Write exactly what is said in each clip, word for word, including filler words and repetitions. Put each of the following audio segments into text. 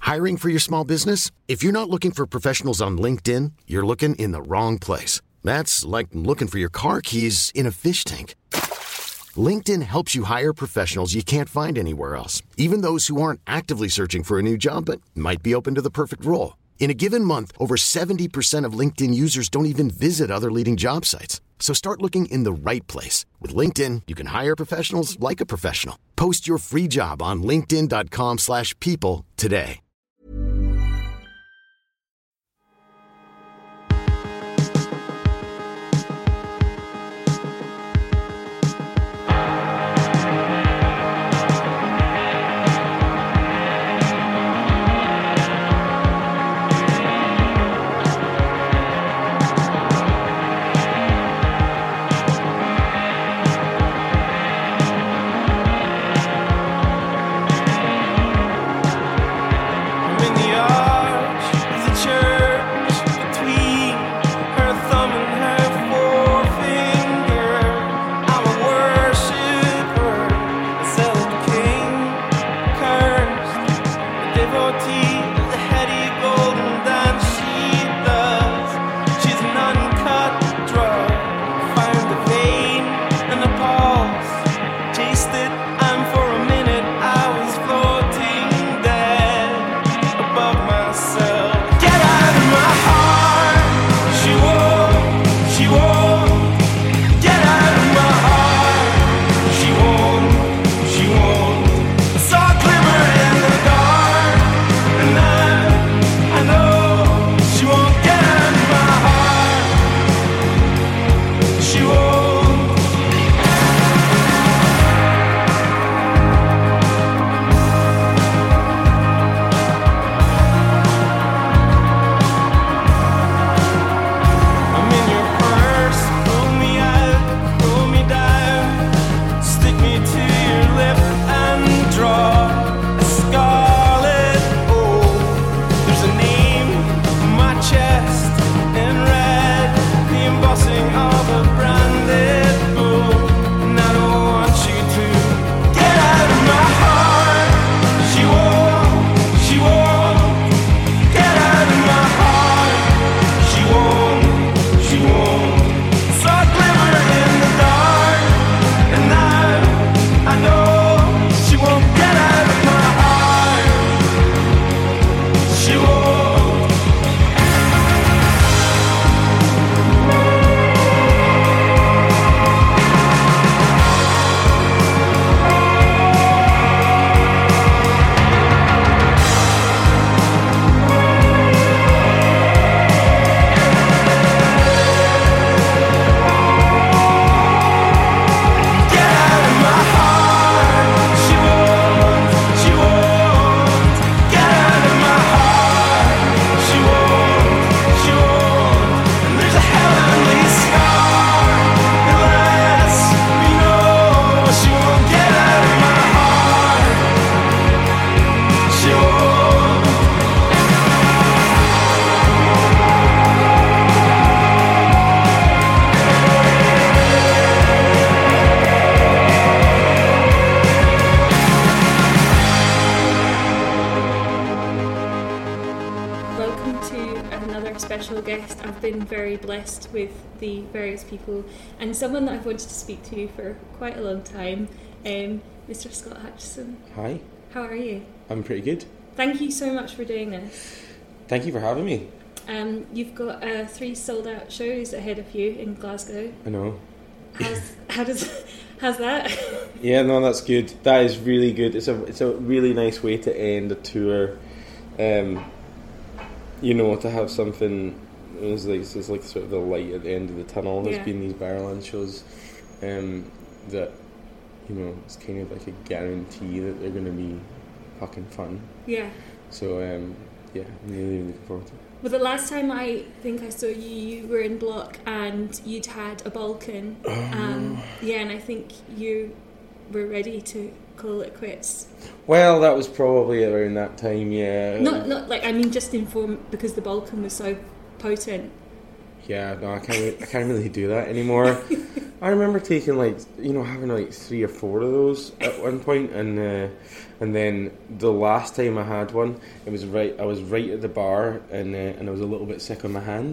Hiring for your small business? If you're not looking for professionals on LinkedIn, you're looking in the wrong place. That's like looking for your car keys in a fish tank. LinkedIn helps you hire professionals you can't find anywhere else, even those who aren't actively searching for a new job but might be open to the perfect role. In a given month, over seventy percent of LinkedIn users don't even visit other leading job sites. So start looking in the right place. With LinkedIn, you can hire professionals like a professional. Post your free job on linkedin.com slash people today. Blessed with the various people and someone that I've wanted to speak to for quite a long time, um, Mister Scott Hutchison. Hi. How are you? I'm pretty good. Thank you so much for doing this. Thank you for having me. Um, you've got uh, three sold out shows ahead of you in Glasgow. I know. How's, how does how's that? Yeah, no, that's good. That is really good. It's a it's a really nice way to end a tour. Um, you know, to have something. It was like it's like sort of the light at the end of the tunnel. There's yeah. been these Barrowland shows um, that, you know, it's kind of like a guarantee that they're going to be fucking fun. Yeah. So um, yeah, I'm really, really looking forward to it. Well, the last time I think I saw you, you were in Block and you'd had a Balkan. Oh. Um, yeah, and I think you were ready to call it quits. Well, that was probably around that time, yeah. Not, not like I mean, just inform because the Balkan was so potent. Yeah, no, I can't. Really, I can't really do that anymore. I remember taking like you know having like three or four of those at one point, and uh, and then the last time I had one, it was right. I was right at the bar, and uh, and I was a little bit sick on my hand.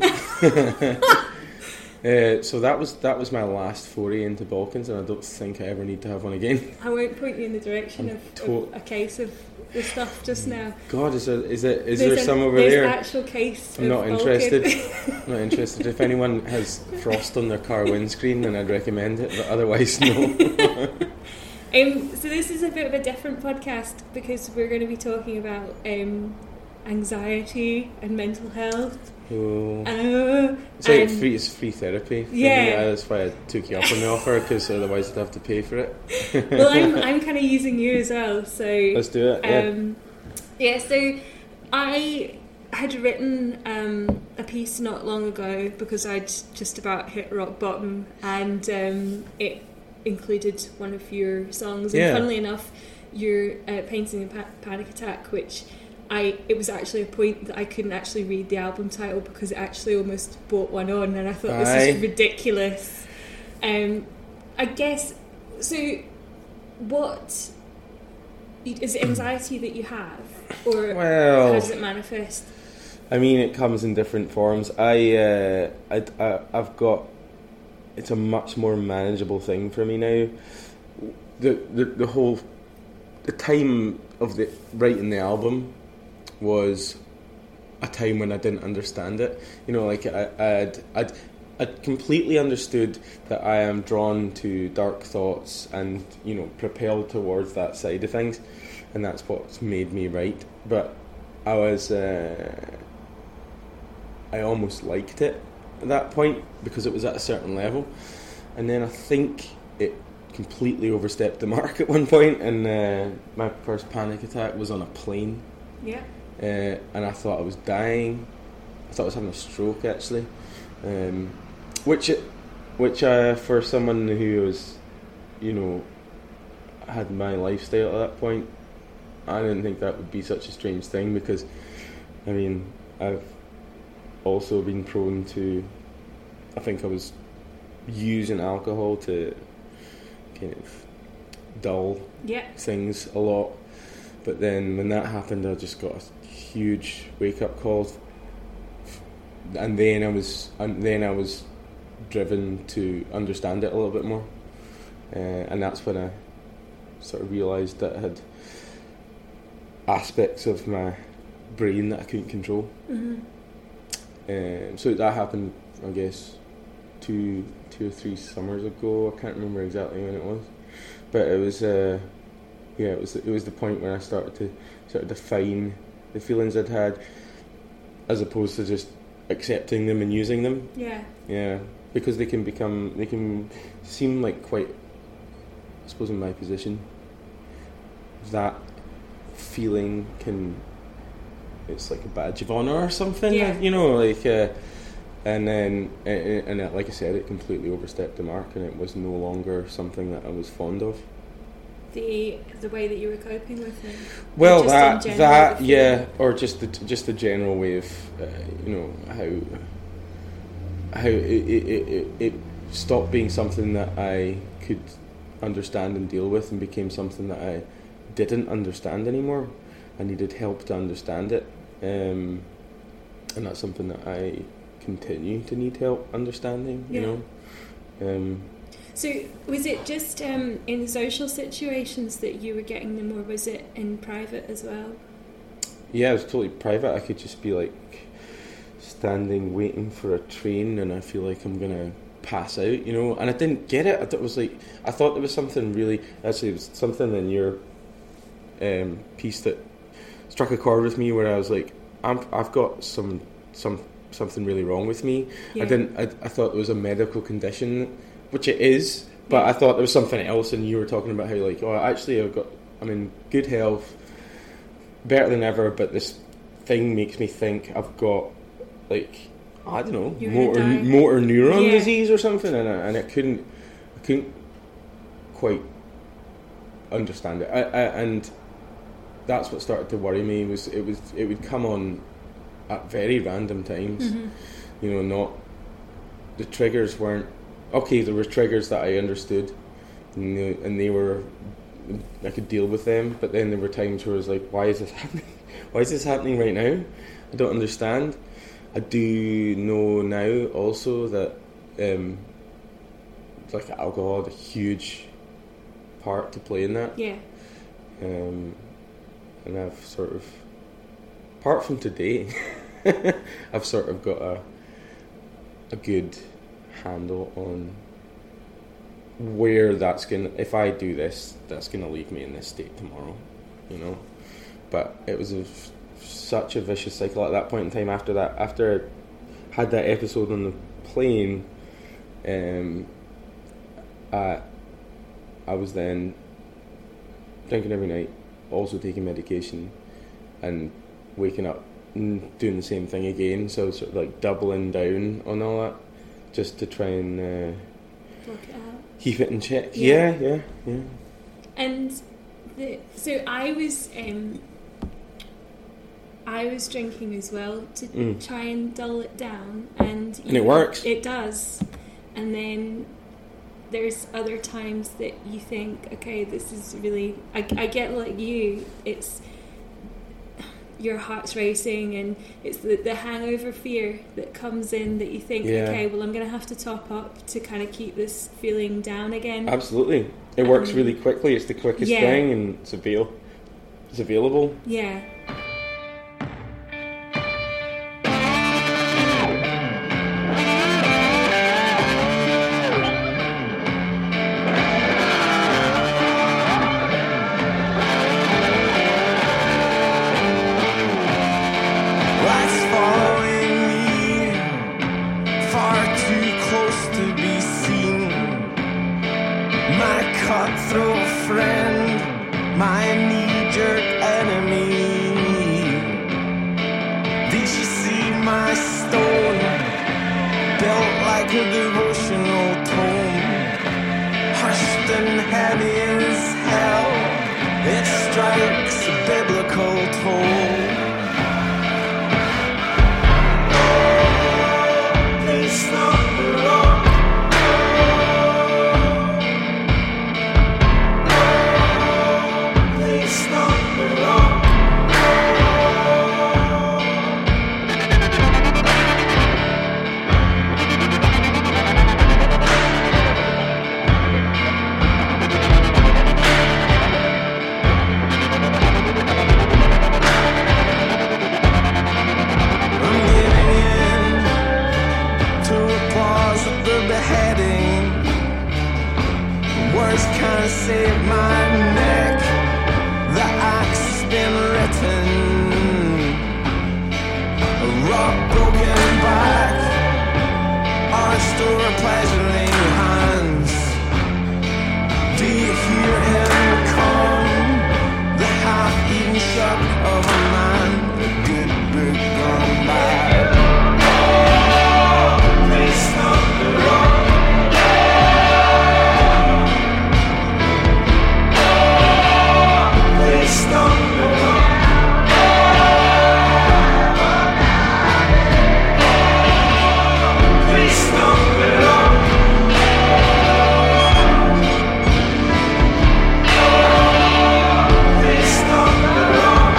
Uh, so that was that was my last foray into Balkans, and I don't think I ever need to have one again. I won't point you in the direction of, to- of a case of the stuff just now. God, is there is it is There's there an, some over there's there? There's an actual case. I'm of not Balkan. interested. I'm not interested. If anyone has frost on their car windscreen, then I'd recommend it. But otherwise, no. um, so this is a bit of a different podcast because we're going to be talking about um, anxiety and mental health. Oh. Uh, It's like free. It's free therapy. For yeah, me. That's why I took you up on the offer, because otherwise I'd have to pay for it. Well, I'm I'm kind of using you as well. So let's do it. Yeah. Um, yeah. So I had written um, a piece not long ago because I'd just about hit rock bottom, and um, it included one of your songs. And yeah. funnily enough, your uh, Painting a pa- Panic Attack, which. I, it was actually a point that I couldn't actually read the album title because it actually almost brought one on, and I thought Aye. this is ridiculous. Um, I guess so. What is it anxiety that you have, or well, how does it manifest? I mean, it comes in different forms. I, uh, I, I, I've got. It's a much more manageable thing for me now. The the the whole, the time of the writing the album was a time when I didn't understand it. You know, like I, I'd, I'd, I'd completely understood that I am drawn to dark thoughts and, you know, propelled towards that side of things, and that's what's made me write. But I was, uh, I almost liked it at that point because it was at a certain level, and then I think it completely overstepped the mark at one point, and uh, my first panic attack was on a plane. Yeah. Uh, and I thought I was dying. I thought I was having a stroke, actually. Um, which, it, which uh, for someone who was, you know, had my lifestyle at that point, I didn't think that would be such a strange thing because, I mean, I've also been prone to, I think I was using alcohol to kind of dull yeah. things a lot. But then when that happened, I just got a huge wake-up call, and then I was and then I was driven to understand it a little bit more, uh, and that's when I sort of realised that I had aspects of my brain that I couldn't control. Mm-hmm. Um, so that happened, I guess, two two or three summers ago. I can't remember exactly when it was, but it was. Uh, Yeah, it was it was the point where I started to sort of define the feelings I'd had, as opposed to just accepting them and using them. Yeah. Yeah, because they can become they can seem like quite. I suppose in my position, that feeling can. It's like a badge of honor or something. Yeah. You know, like, uh, and then and, and like I said, it completely overstepped the mark, and it was no longer something that I was fond of. The the way that you were coping with it. Well, just that in general, that the yeah, feeling. or just the just the general way of uh, you know how how it, it it it stopped being something that I could understand and deal with, and became something that I didn't understand anymore. I needed help to understand it, um, and that's something that I continue to need help understanding. You Yeah. know. Um, So was it just um, in social situations that you were getting them, or was it in private as well? Yeah, it was totally private. I could just be like standing waiting for a train, and I feel like I'm gonna pass out, you know. And I didn't get it. I thought it was like I thought there was something really. Actually, it was something in your um, piece that struck a chord with me, where I was like, I'm, I've got some some something really wrong with me. Yeah. I didn't. I, I thought it was a medical condition, which it is. But I thought there was something else, and you were talking about how, like, oh, actually, I've got, I'm in good health, better than ever, but this thing makes me think I've got, like, I don't know, You're motor, gonna die. motor neuron Yeah. disease or something, and I, and I couldn't, I couldn't quite understand it, I, I, and that's what started to worry me. Was it was it would come on at very random times, Mm-hmm. you know, not the triggers weren't okay, there were triggers that I understood, and they, and they were, I could deal with them. But then there were times where I was like, why is this happening? Why is this happening right now? I don't understand. I do know now also that um, like alcohol had a huge part to play in that. Yeah. Um, and I've sort of, apart from today, I've sort of got a a good handle on where that's gonna, if I do this, that's gonna leave me in this state tomorrow, you know. But it was a, such a vicious cycle at that point in time. After that, after I had that episode on the plane, um, I, I was then drinking every night, also taking medication, and waking up and doing the same thing again. So sort of like doubling down on all that, just to try and uh, Block it out. keep it in check. Yeah. Yeah, yeah, yeah. And the, so I was um, I was drinking as well to Mm. try and dull it down, and And it works. It does. And then there's other times that you think, okay, this is really. I, I get like you. It's your heart's racing, and it's the, the hangover fear that comes in, that you think, Yeah. okay, well, I'm going to have to top up to kind of keep this feeling down again. Absolutely. It works Um, really quickly. It's the quickest yeah. thing, and it's avail- it's available. Yeah. Lights following me, far too close to be seen. My cutthroat friend, my knee-jerk enemy. Did you see my stone, built like a devotional tome, hushed and heavy as hell? It strikes a biblical toll. Please stop the rock. Please stop the rock. I'm giving in to applause at the beheading. Words can't save my neck. The axe has been written. A rock broken back. Our store pleasuring hands. Do you hear him come? The half-eaten shot of a man. A good book gone bad. Please stop the rock. Please stop the rock. Please stop the rock. Please stop the rock.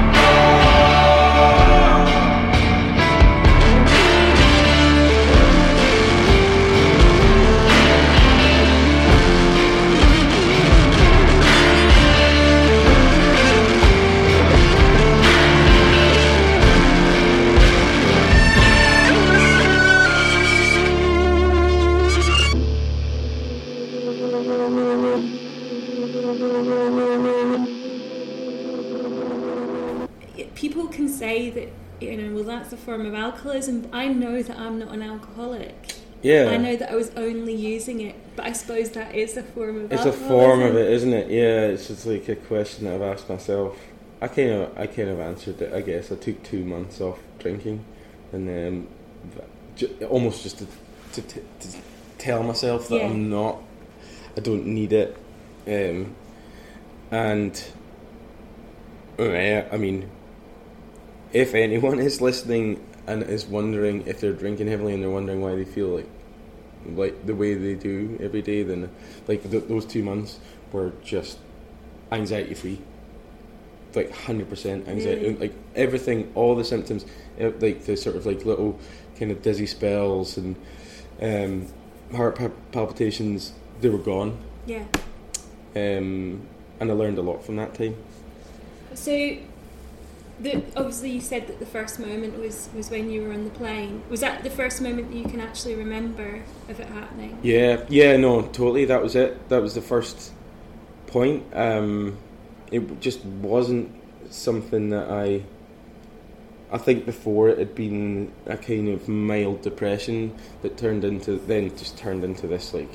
People can say that, you know, well, that's a form of alcoholism. I know that I'm not an alcoholic. Yeah. I know that I was only using it, but I suppose that is a form of It's a alcoholism. form of it, isn't it? Yeah, it's just like a question that I've asked myself. I kind of, I kind of answered it. I guess I took two months off drinking, and then ju- almost just to, to, to, to tell myself that Yeah. I'm not, I don't need it, um, and yeah, I mean, if anyone is listening and is wondering if they're drinking heavily and they're wondering why they feel like like the way they do every day, then like th- those two months were just anxiety free. Like one hundred percent anxiety, Really? like everything, all the symptoms, eh, like the sort of like little kind of dizzy spells and um, heart pa- palpitations, they were gone. Yeah. Um, and I learned a lot from that time. So, the, obviously you said that the first moment was, was when you were on the plane. Was that the first moment that you can actually remember of it happening? Yeah, yeah, no, totally. That was it. That was the first point. Um, it just wasn't something that I. I think before it had been a kind of mild depression that turned into then just turned into this like.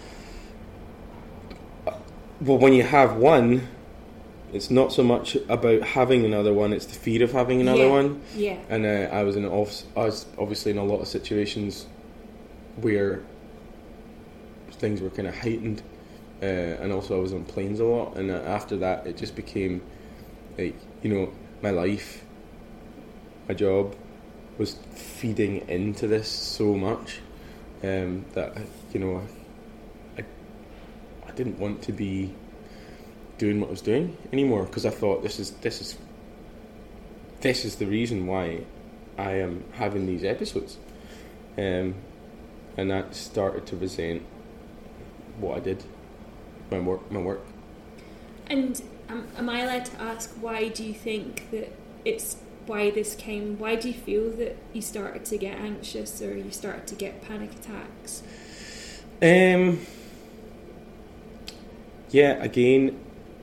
Well, when you have one, it's not so much about having another one; it's the fear of having another Yeah. one. Yeah. And uh, I was in off- I was obviously in a lot of situations where things were kind of heightened, uh, and also I was on planes a lot. And uh, after that, it just became like, you know, my life, my job was feeding into this so much um, that you know I, I I didn't want to be doing what I was doing anymore, because I thought this is this is this is the reason why I am having these episodes, um, and that started to resent what I did, my work, my work. And um, am I allowed to ask, why do you think that it's why this came? Why do you feel that you started to get anxious or you started to get panic attacks? Um. Yeah, again,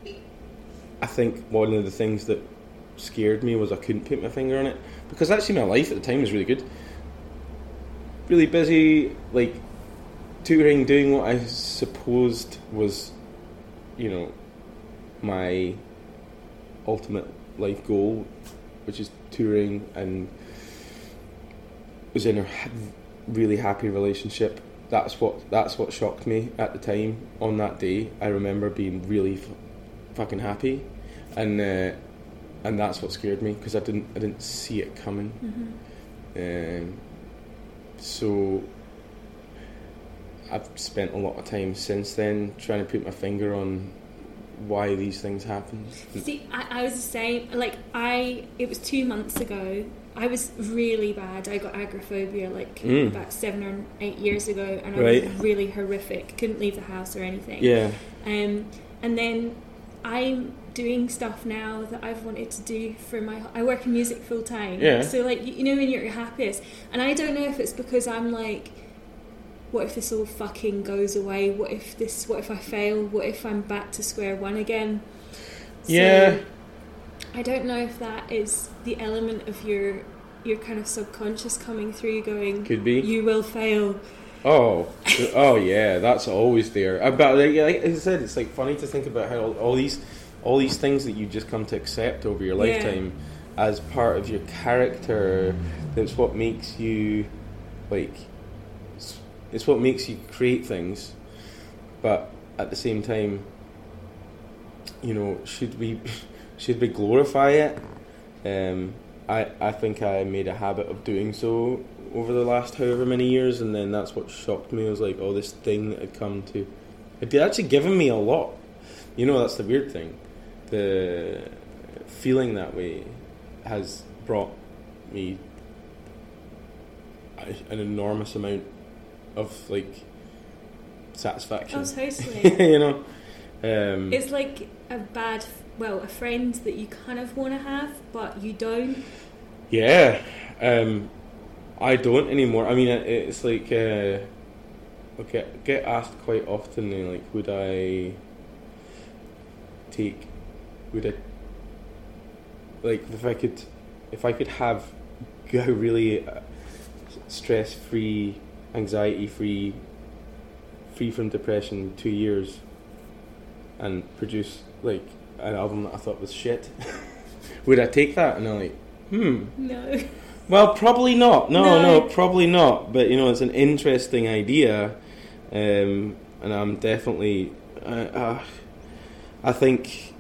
I think one of the things that scared me was I couldn't put my finger on it, because actually my life at the time was really good, really busy, like touring, doing what I supposed was, you know, my ultimate life goal, which is touring, and was in a ha- really happy relationship. That's what that's what shocked me at the time. On that day, I remember being really f- fucking happy, and uh, and that's what scared me, because I didn't I didn't see it coming. Mm-hmm. Um, so I've spent a lot of time since then trying to put my finger on why these things happen. See, I, I was the same. Like, I, it was two months ago. I was really bad. I got agoraphobia like Mm. about seven or eight years ago, and I Right. was really horrific. Couldn't leave the house or anything. Yeah. Um, and then I'm doing stuff now that I've wanted to do for my. I work in music full time. Yeah. So like, you, you know when you're your happiest, and I don't know if it's because I'm like, what if this all fucking goes away? What if this? What if I fail? What if I'm back to square one again? So, Yeah. I don't know if that is the element of your your kind of subconscious coming through, going, Could be. you will fail. Oh, oh yeah, that's always there. Uh, But like, like I said, it's like funny to think about how all, all these, all these things that you just come to accept over your Yeah. lifetime as part of your character. That's what makes you, like, it's, it's what makes you create things. But at the same time, you know, should we, should we glorify it? Um, I I think I made a habit of doing so over the last however many years, and then that's what shocked me. It was like, oh, this thing that had come to, it had actually given me a lot. You know, that's the weird thing. The feeling that way has brought me a, an enormous amount of like satisfaction. Oh, totally. You know, um, It's like a bad, well, a friend that you kind of want to have, but you don't. yeah. Um, I don't anymore. I mean, it, it's like uh, I get get asked quite often, you know, like, would I take, would I, like, if I could, if I could have go really uh, stress-free, anxiety-free, free from depression, two years, and produce like an album that I thought was shit, would I take that? And I'm like, hmm. No. Well, probably not. No, No. no, probably not. But you know, it's an interesting idea, um, and I'm definitely. Uh, uh, I think.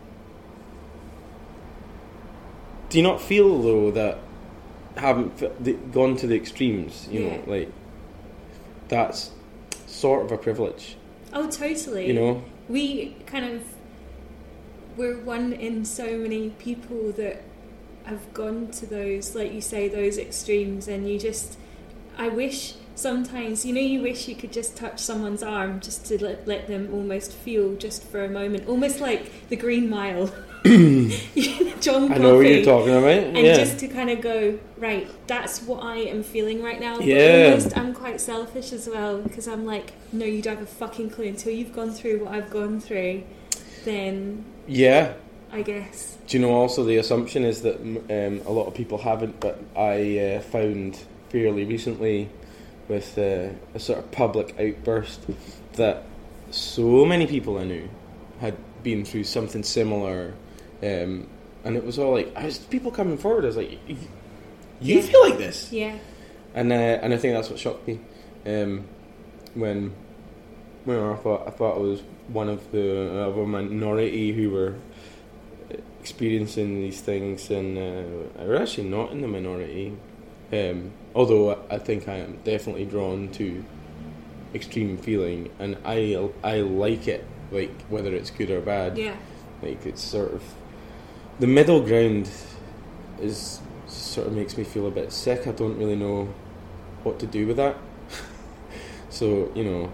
Do you not feel though that haven't f- the, gone to the extremes? You Yeah. know, like that's sort of a privilege. Oh, totally. You know? We kind of, we're one in so many people that have gone to those, like you say, those extremes, and you just, I wish sometimes, you know, you wish you could just touch someone's arm just to let, let them almost feel just for a moment, almost like the Green Mile. John I know what you're Coffey. talking about. And yeah. just to kind of go, right, that's what I am feeling right now. But Yeah. almost I'm quite selfish as well, because I'm like, no, you don't have a fucking clue until you've gone through what I've gone through. Then, Yeah. I guess. Do you know also the assumption is that um, a lot of people haven't, but I uh, found fairly recently with uh, a sort of public outburst that so many people I knew had been through something similar, um, and it was all like, I was people coming forward. I was like, you Yeah. feel like this, Yeah. and uh, and I think that's what shocked me um, when when I thought I thought I was one of the of a minority who were experiencing these things, and uh, we're actually not in the minority. Um, although I think I am definitely drawn to extreme feeling, and I I like it, like whether it's good or bad. Yeah. Like it's sort of the middle ground is sort of makes me feel a bit sick. I don't really know what to do with that. So you know.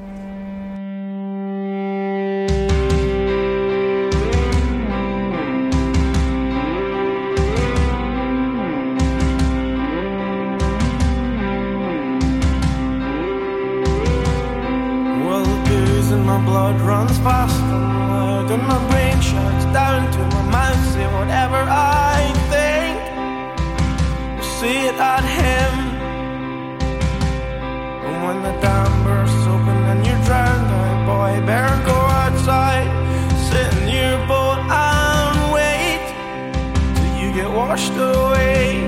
Well, the booze in my blood runs fast and loud, and my brain shuts down to my mouth. Say whatever I think, see it at him. And when the dam bursts open and you're drowned out, boy, better go outside, sit in your boat and wait till you get washed away.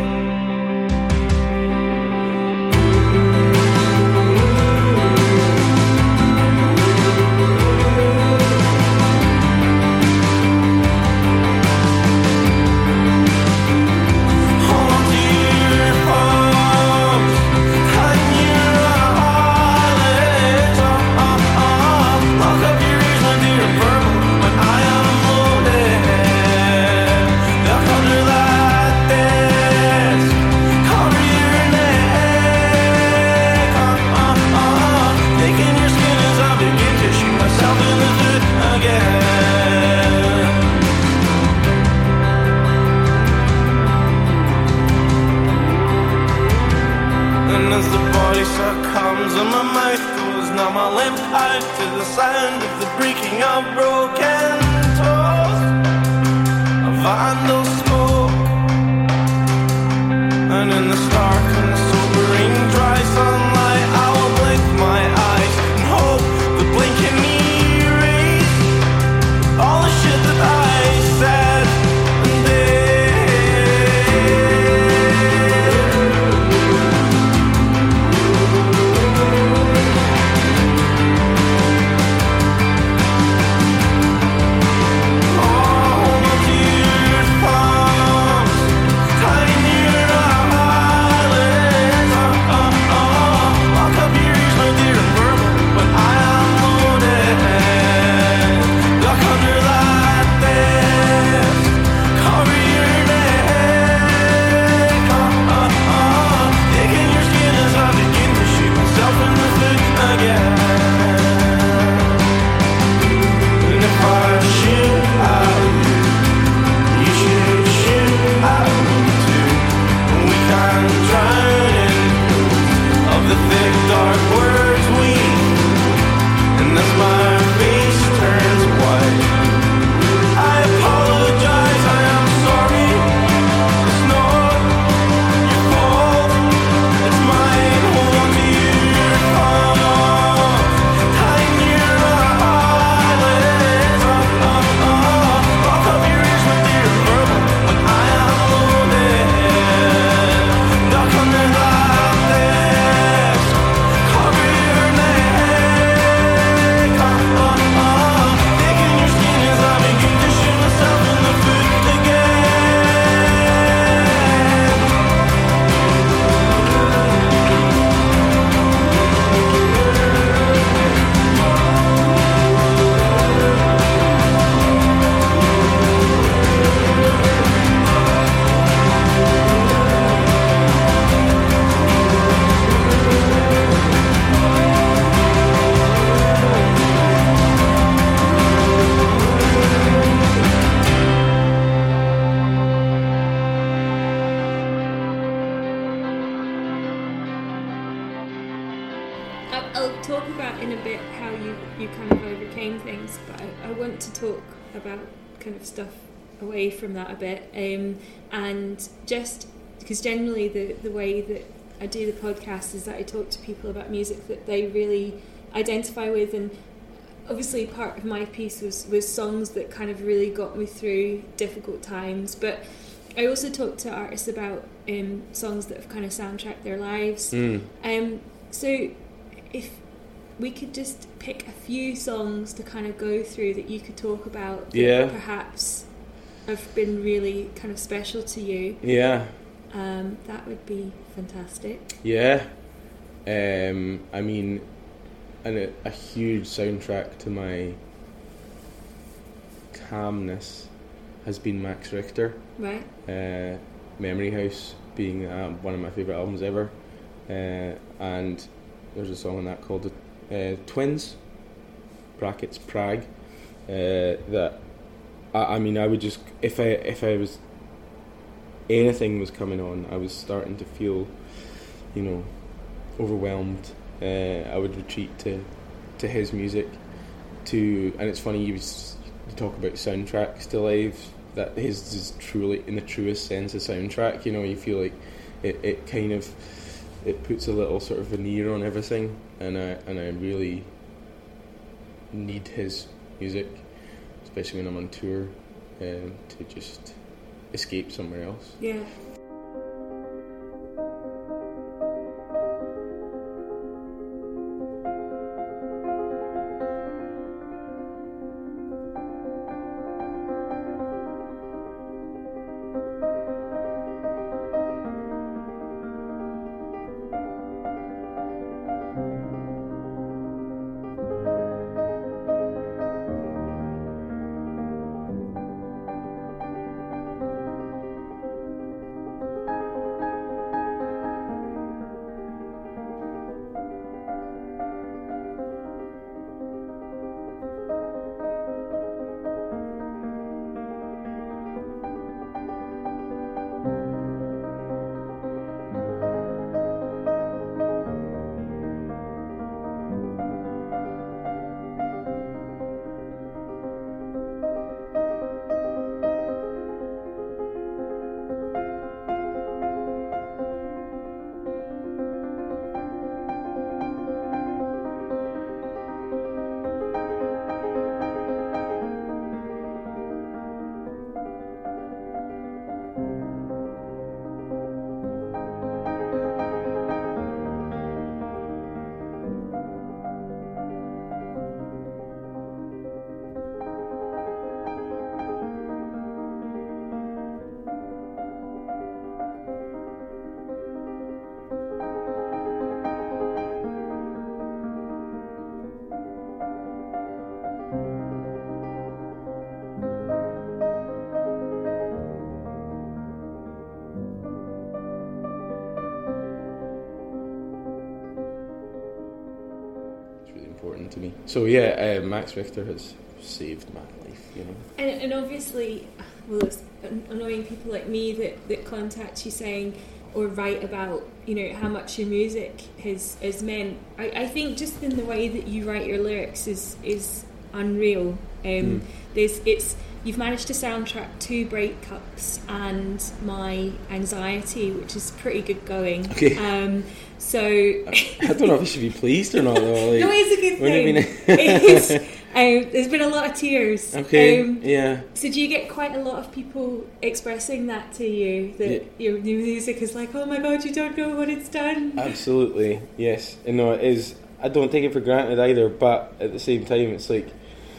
Succumbs and my mouth goes numb, I limp out to the sound of the breaking of broken toes, a vandal smoke, and in the stark and the sobering dry sunlight I will blink my eyes and hope the blinking erase all the shit that I said and did. Oh, my dear father, I'll talk about in a bit how you, you kind of overcame things, but I, I want to talk about kind of stuff away from that a bit, um, and just because generally the, the way that I do the podcast is that I talk to people about music that they really identify with, and obviously part of my piece was, was songs that kind of really got me through difficult times, but I also talk to artists about um, songs that have kind of soundtracked their lives. Mm. Um, so if we could just pick a few songs to kind of go through that you could talk about that yeah. perhaps have been really kind of special to you. Yeah. Um, that would be fantastic. Yeah. Um, I mean, and a, a huge soundtrack to my calmness has been Max Richter. Right. Uh, Memory House being uh, one of my favourite albums ever. Uh, and there's a song on that called uh, Twins, brackets Prague, uh, that, I, I mean, I would just, if I, if I was, anything was coming on, I was starting to feel, you know, overwhelmed. Uh, I would retreat to, to his music. To and it's funny you, was, you talk about soundtracks to life. That his is truly, in the truest sense, a soundtrack. You know, you feel like it, it kind of it puts a little sort of veneer on everything, and I and I really need his music, especially when I'm on tour, um, to just escape somewhere else. Yeah. To me. So yeah, uh, Max Richter has saved my life, you know. And, and obviously, well, it's annoying people like me that, that contact you saying or write about, you know, how much your music has, has meant. I, I think just in the way that you write your lyrics is is unreal. Um, mm. There's it's you've managed to soundtrack two breakups and my anxiety, which is pretty good going. Okay. Um, so I, I don't know if I should be pleased or not, though. Like, no, it's a good thing. It's, um, there's been a lot of tears. Okay. Um, yeah. So do you get quite a lot of people expressing that to you, that yeah. your new music is like, oh my god, you don't know what it's done? Absolutely, yes. And no, it is. I don't take it for granted either, but at the same time, it's like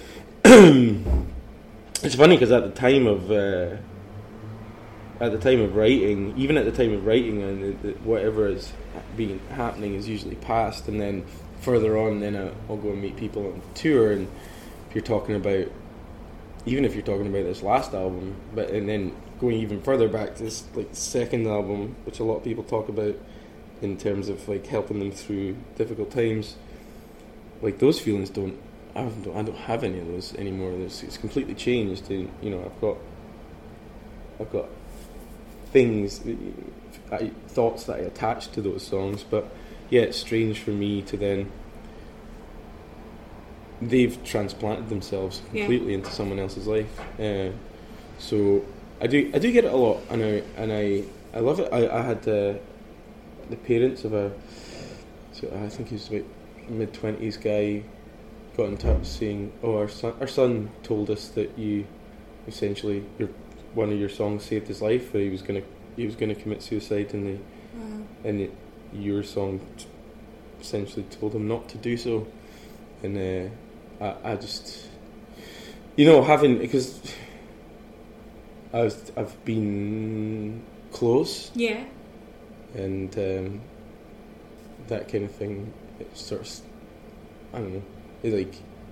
it's funny because at the time of uh, at the time of writing, even at the time of writing, and the, the, whatever is being happening is usually past, and then further on, then I'll, I'll go and meet people on tour, and if you're talking about, even if you're talking about this last album, but and then going even further back to this like second album, which a lot of people talk about in terms of like helping them through difficult times, like those feelings don't. I don't, I don't have any of those anymore. There's, it's completely changed. And, you know, I've got, I've got things, I, thoughts that I attach to those songs. But yeah, it's strange for me to then they've transplanted themselves completely yeah. into someone else's life. Uh, so I do I do get it a lot, and I and I, I love it. I, I had the the parents of a, so I think he was about mid twenties guy, got in touch saying, "Oh, our son, our son told us that you, essentially, your one of your songs saved his life. He was gonna he was gonna commit suicide, and the wow. and the, your song t- essentially told him not to do so." And uh, I I just, you know, having because I was I've been close, yeah, and um, that kind of thing. It starts, I don't know, it's like,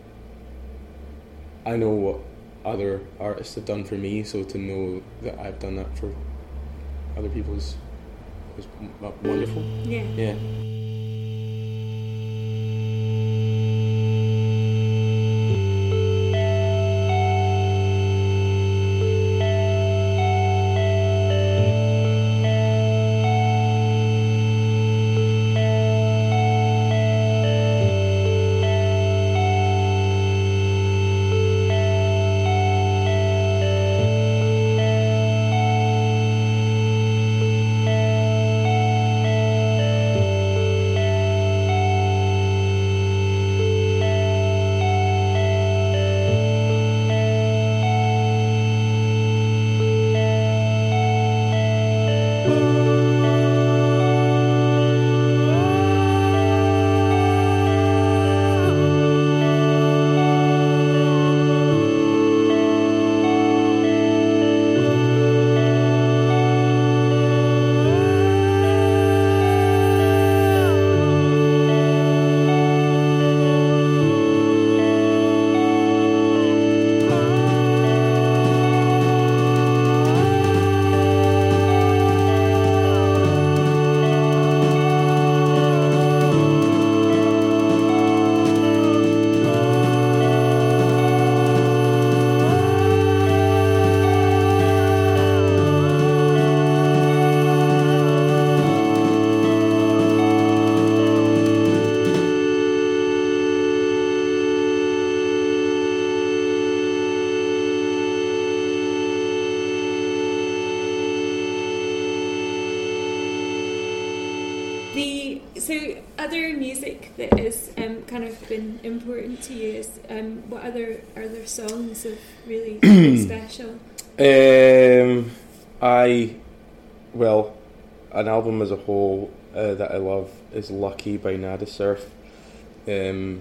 I know what other artists have done for me, so to know that I've done that for other people is, is wonderful. Yeah. Yeah. The so other music that has um, kind of been important to you is um, what other other songs have really been special? Um, I well, an album as a whole uh, that I love is "Lucky" by Nada Surf. Um,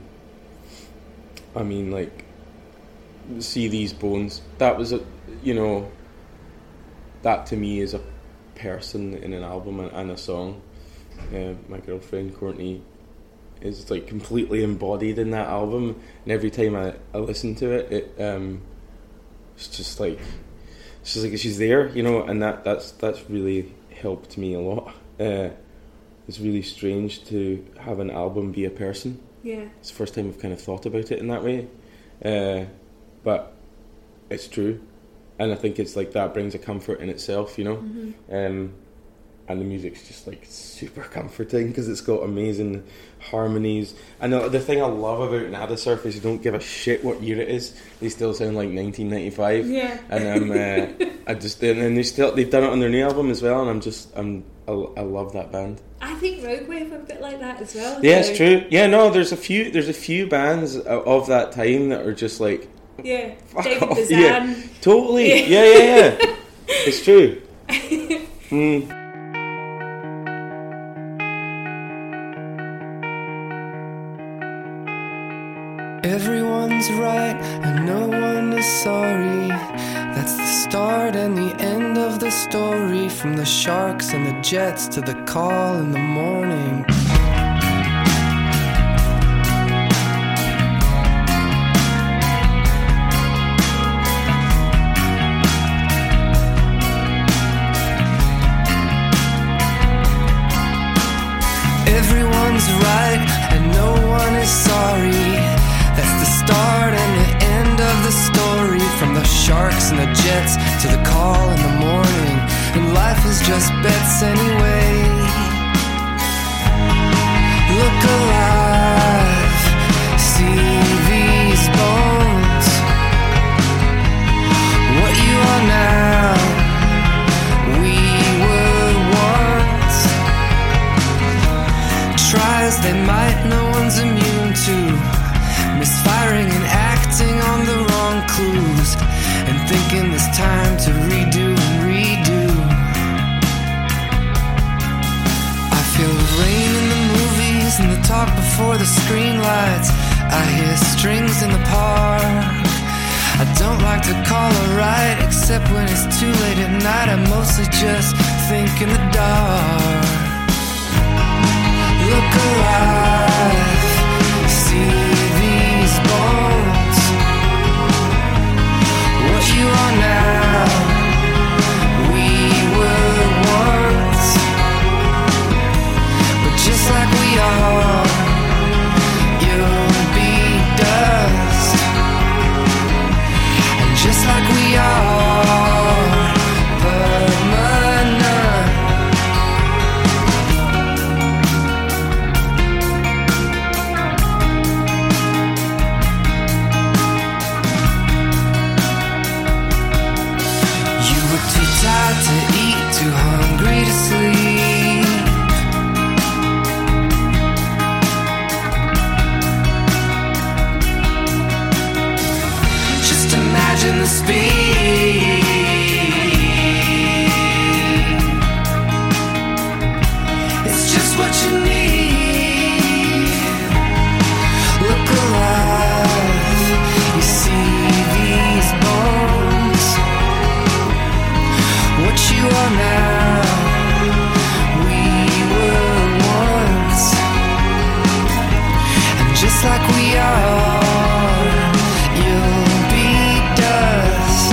I mean, like, See These Bones. That was a, you know, that to me is a person in an album and, and a song. Uh, my girlfriend Courtney is like completely embodied in that album, and every time I, I listen to it, it um, it's just like it's just like she's there, you know, and that that's that's really helped me a lot. Uh, it's really strange to have an album be a person. Yeah, it's the first time I've kind of thought about it in that way, uh, but it's true, and I think it's like that brings a comfort in itself, you know. Mm-hmm. Um, and the music's just like super comforting because it's got amazing harmonies. And the, the thing I love about Nada Surf is you don't give a shit what year it is. They still sound like nineteen ninety-five. Yeah. And um, uh, I just and then they still they've done it on their new album as well. And I'm just I'm I, I love that band. I think Rogue Wave are a bit like that as well. Yeah, so. it's true. Yeah, no, there's a few there's a few bands of that time that are just like yeah, David off. Bazan. Yeah, totally. Yeah, yeah, yeah. yeah. It's true. Mm. Everyone's right and no one is sorry. That's the start and the end of the story. From the sharks and the jets to the call in the morning. Everyone's right and no one is sorry. That's the start and the end of the story. From the sharks and the jets to the call in the morning. And life is just bets anyway. Look alive, see the they might, no one's immune to misfiring and acting on the wrong clues, and thinking there's time to redo and redo. I feel the rain in the movies and the talk before the screen lights. I hear strings in the park. I don't like to call a ride, except when it's too late at night. I mostly just think in the dark. Look alive, see these bones. What you are now, we were once. But just like we are, you'll be dust. And just like we are, permanent. Too tired to eat, too hungry to sleep. Just imagine the speed. It's just what you need. Look alive, you see these bones. What you are now, we were once. And just like we are, you'll be dust.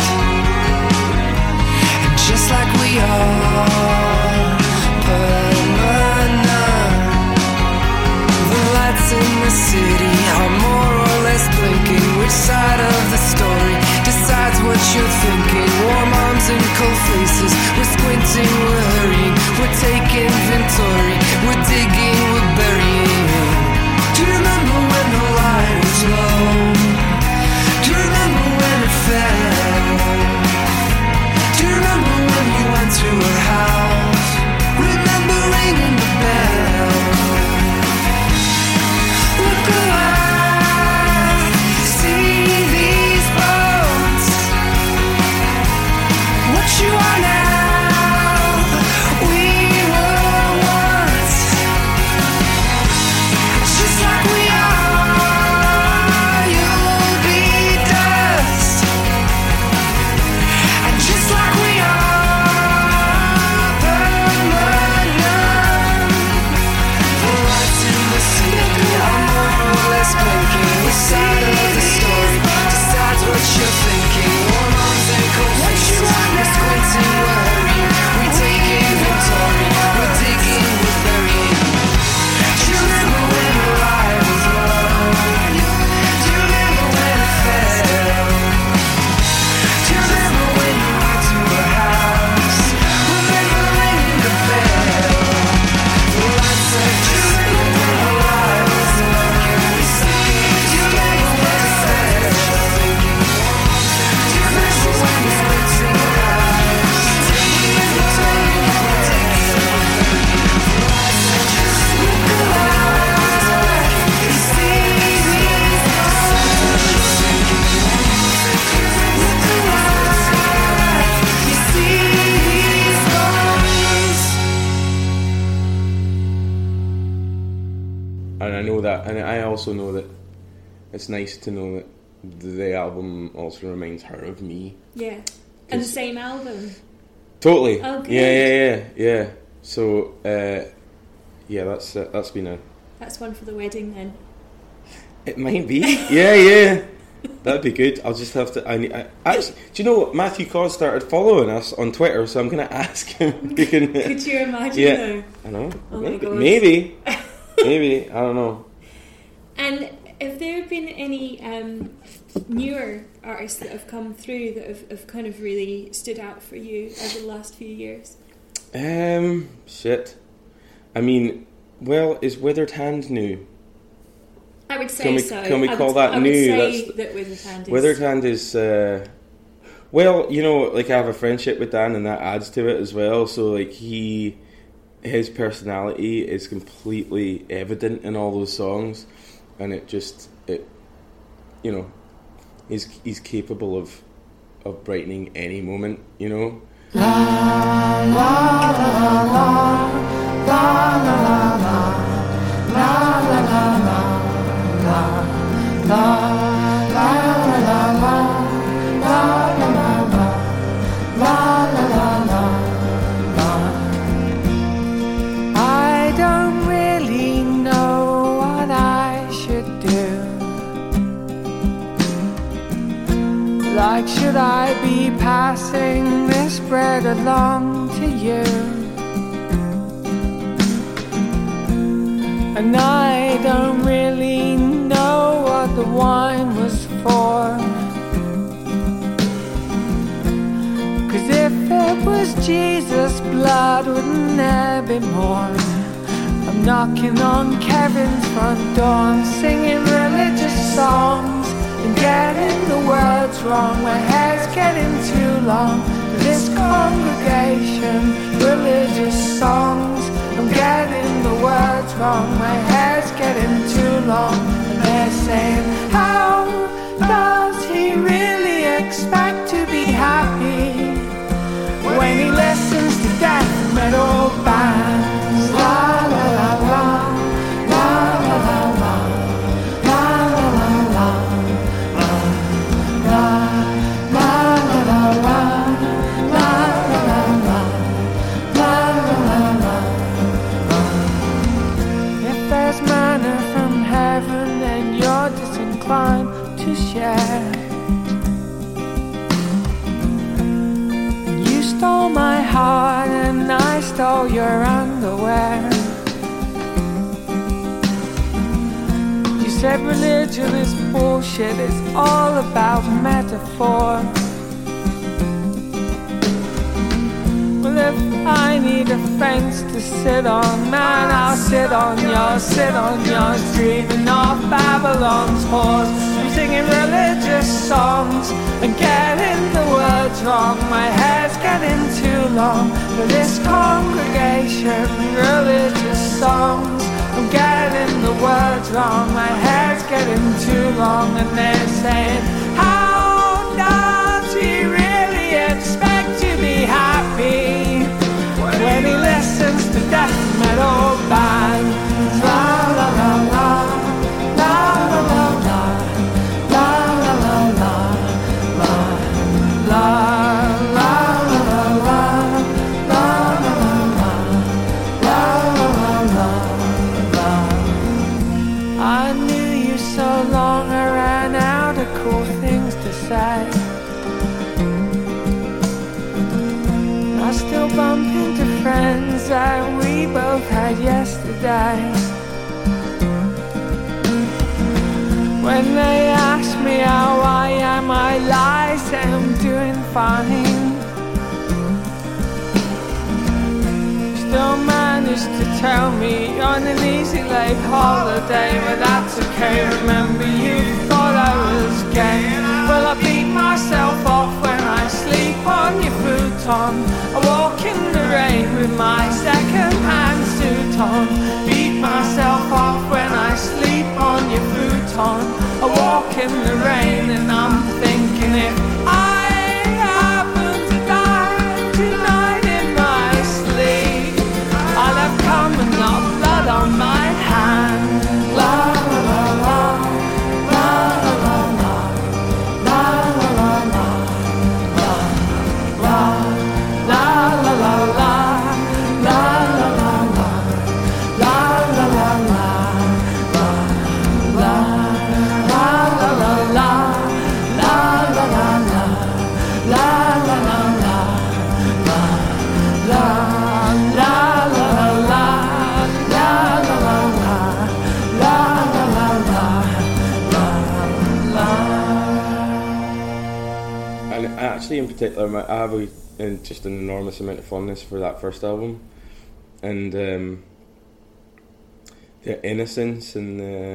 And just like we are, permanent. The lights in the city are more or less blinking. Which side of the story decides what you're thinking? Warm arms and cold faces, we're squinting, we're hurrying, we're taking inventory, we're digging, we're burying. Do you remember when the light was low? Do you remember when it fell? Do you remember when you went to her house? Remember ringing the bell? Look alive, see these bones. What you are now, we were once. Just like we are, you'll be dust. And just like we are, permanent. The lights in the city are more or less blinking. Which side of the story decides what you're thinking? Warm arms and cold faces, we're squinting, we're hurrying, we take inventory, we're digging, we're burying. Do you remember when the light was low? Do you remember when it fell? Do you remember when you went to her house? Remember ringing the bell? The lights are just when the light was low. Can we see? Do you remember when it fell? Do you remember when you went to her house? Taking inventory, we're taking inventory. The lights are just look alive. You see these bones. Look alive. You see these bones. And I know that, and I also know that it's nice to know that the album also reminds her of me. Yeah. And the same album. Totally. Oh, good. Yeah, yeah, yeah, yeah. So, uh, yeah, that's uh, that's been a. That's one for the wedding then. It might be. Yeah, yeah. That'd be good. I'll just have to. I, need, I actually. Do you know what? Matthew Cod started following us on Twitter, so I'm going to ask him. If he can, Could you imagine yeah. though? I know. Oh my maybe, God. maybe. Maybe. I don't know. And have there been any um, newer artists that have come through that have, have kind of really stood out for you over the last few years? Um. Shit. I mean, well, is Withered Hand new? I would say Can we- so. can we I call would, that I would new? say That's- that Withered Hand is... Withered Hand is, uh, well, you know, like I have a friendship with Dan, and that adds to it as well. So, like he, his personality is completely evident in all those songs, and it just it you know he's he's capable of of brightening any moment, you know. La la la la la la la la la la la la Like, should I be passing this bread along to you? And I don't really know what the wine was for. 'Cause if it was Jesus' blood, wouldn't there be more? I'm knocking on Kevin's front door, I'm singing religious songs and getting the words wrong. My hair's getting too long for this congregation. Religious songs, I'm getting the words wrong. My hair's getting too long, and they're saying, how does he really expect to be happy when he listens to death metal bands? La la la la, la la la la, la la la la. If there's manna from heaven and you're disinclined to share, you stole my heart and I stole your underwear. You said religion is bullshit, it's all about metaphor. Well, if I need a fence to sit on, man, I'll sit on yours, sit on yours, dreaming of Babylon's halls. I'm singing religious songs and getting the words wrong. My hair's getting too long for this congregation. Religious songs, I'm getting the words wrong. My hair's getting too long, and they're saying, how does he really expect to be happy when he listens to death metal bands? La la la la, la la la la, la la la la, la la la la la, la la la la. I knew you so long, I ran out of cool things to say. I still bump into friends that we both had yesterday. When they ask me how I am, I lie, say I'm doing fine. Still managed to tell me you're on an easy late holiday, but that's okay. Remember, you thought I was gay. Well, I beat myself off when I sleep on your futon. I walk in the rain with my second-hand suit on. Beat myself off when I sleep on your futon. I walk in the rain and I'm thinking, if I happen to die tonight in my sleep, I'll have common not blood on my hand. La la la la, la la la la, la la la la, la la la la la, la la la la, la la la la, la la la la la, la la la la, la la la la, la la la la, la la la la, la la la la, la. And actually, in particular, my- I have a, and just an enormous amount of fondness for that first album, and um, the innocence and the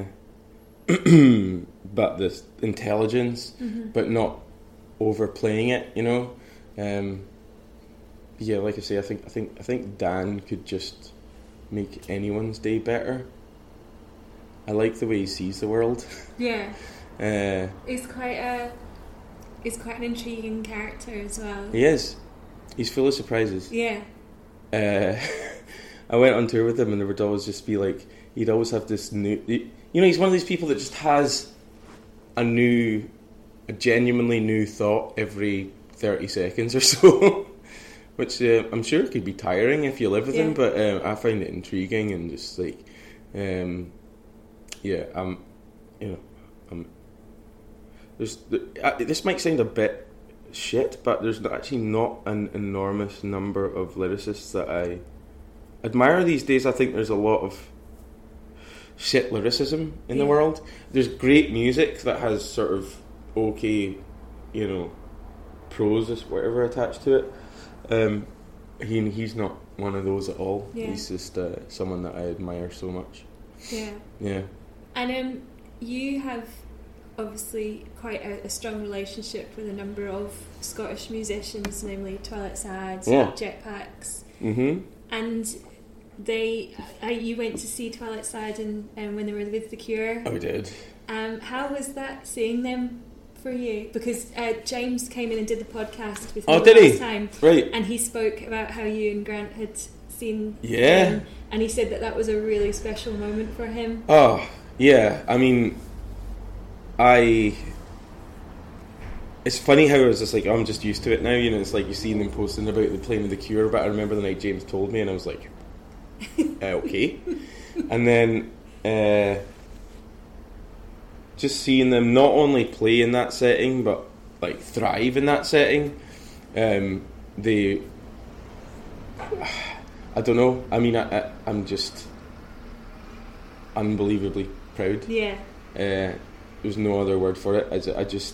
but the intelligence, Mm-hmm. but not overplaying it. You know, um, yeah, like I say, I think I think I think Dan could just make anyone's day better. I like the way he sees the world. Yeah. uh, He's quite a he's quite an intriguing character as well. he is. He's full of surprises. Yeah. Uh, I went on tour with him, and there would always just be like, he'd always have this new, you know, he's one of these people that just has a new, a genuinely new thought every thirty seconds or so, which uh, I'm sure could be tiring if you live with Yeah. him, but um, I find it intriguing and just like, um, yeah, I'm, you know, I'm, there's, uh, this might sound a bit shit, but there's actually not an enormous number of lyricists that I admire these days. I think there's a lot of shit lyricism in Yeah. the world. There's great music that has sort of okay, you know, prose or whatever attached to it. Um, he he's not one of those at all. Yeah. He's just uh, someone that I admire so much. Yeah. Yeah. And um, you have obviously quite a, a strong relationship with a number of Scottish musicians, namely Twilight Sad, Yeah. Jetpacks, Mm-hmm. and they. Uh, you went to see Twilight Sad and um, when they were with The Cure. Oh, we did. Um, how was that seeing them for you? Because uh, James came in and did the podcast with you Oh, the did he? last time, Right. and he spoke about how you and Grant had seen Yeah. them, and he said that that was a really special moment for him. Oh, yeah. I mean, I. It's funny how I was just like, oh, I'm just used to it now. You know, it's like you seen them posting about the playing with The Cure, but I remember the night James told me, and I was like, uh, okay. And then uh, just seeing them not only play in that setting, but like thrive in that setting. Um, they, I don't know. I mean, I, I, I'm just unbelievably proud. Yeah. Uh, there's no other word for it. I, ju- I just,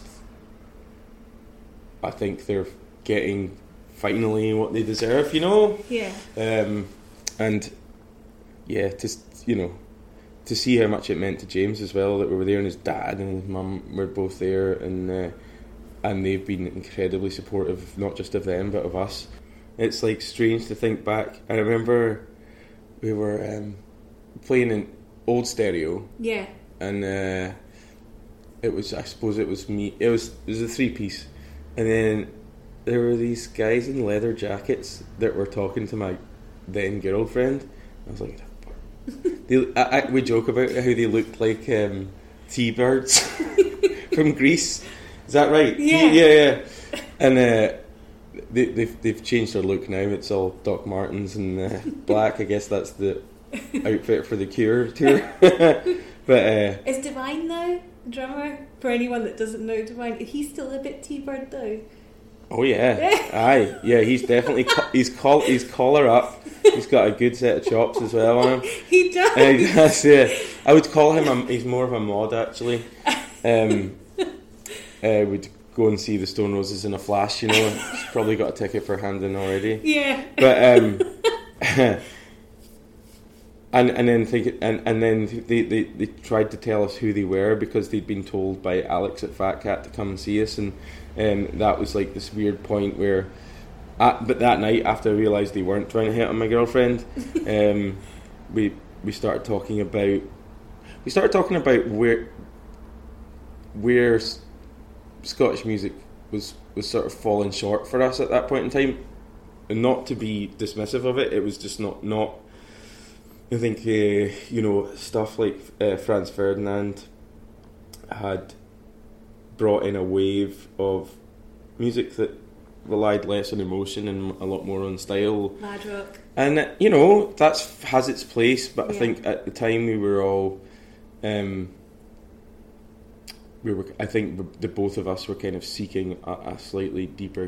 I think they're getting finally what they deserve, you know. Yeah. Um, and yeah, to s- you know, to see how much it meant to James as well that we were there, and his dad and his mum were both there, and uh, and they've been incredibly supportive, not just of them but of us. It's like strange to think back. I remember we were um, playing in old stereo. Yeah. And uh, it was, I suppose it was me, it was, it was a three piece, and then there were these guys in leather jackets that were talking to my then girlfriend. I was like, they, I, I, we joke about how they looked like um, T-birds from Greece. Is that right? Yeah. Yeah, yeah. And uh, they, they've, they've changed their look now. It's all Doc Martens and uh, black. I guess that's the outfit for the Cure tour. But uh, Is Divine though, drummer? For anyone that doesn't know Divine, he's still a bit T-bird though. oh yeah, aye, yeah, he's definitely co- he's col- he's collar up. He's got a good set of chops as well on him. He does. And he does, yeah. I would call him a, he's more of a mod actually. Um, uh, we'd go and see the Stone Roses in a flash, you know. He's probably got a ticket for Handon already. Yeah. But um, and and then think and and then they, they, they tried to tell us who they were because they'd been told by Alex at Fat Cat to come and see us, and um, that was like this weird point where, at, but that night after I realised they weren't trying to hit on my girlfriend, um, we we started talking about we started talking about where where S- Scottish music was was sort of falling short for us at that point in time, and not to be dismissive of it, it was just not not. I think, uh, you know, stuff like uh, Franz Ferdinand had brought in a wave of music that relied less on emotion and a lot more on style. Mad rock. And, uh, you know, that's has its place, but I Yeah. think at the time we were all... Um, we were. I think the both of us were kind of seeking a, a slightly deeper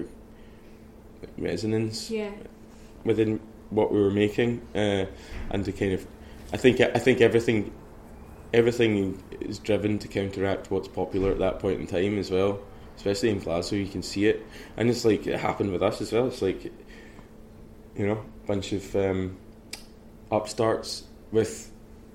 resonance Yeah. within what we were making, uh, and to kind of, I think I think everything, everything is driven to counteract what's popular at that point in time as well. Especially in Glasgow, you can see it, and it's like it happened with us as well. It's like, you know, a bunch of um, upstarts with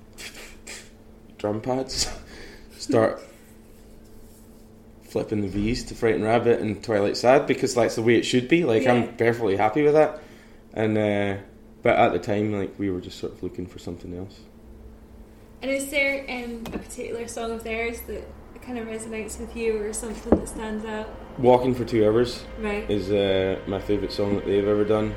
drum pads start flipping the V's to Frightened Rabbit and Twilight Sad because that's the way it should be. Like Yeah. I'm perfectly happy with that. And uh, but at the time, like, we were just sort of looking for something else. And is there um, a particular song of theirs that kind of resonates with you, or something that stands out? Walking for Two Hours right. is uh, my favourite song that they've ever done.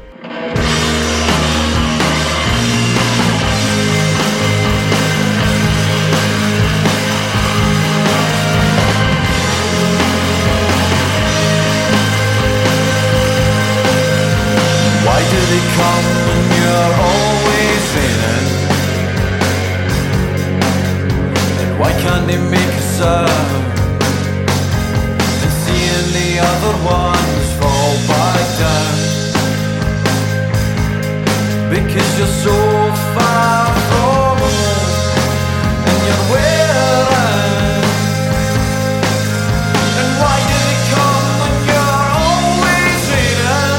Why do they come when you're always in it? And why can't they make a sound? And seeing the other ones fall back down. Because you're so far from home, and you're wearing. And why do they come when you're always in it?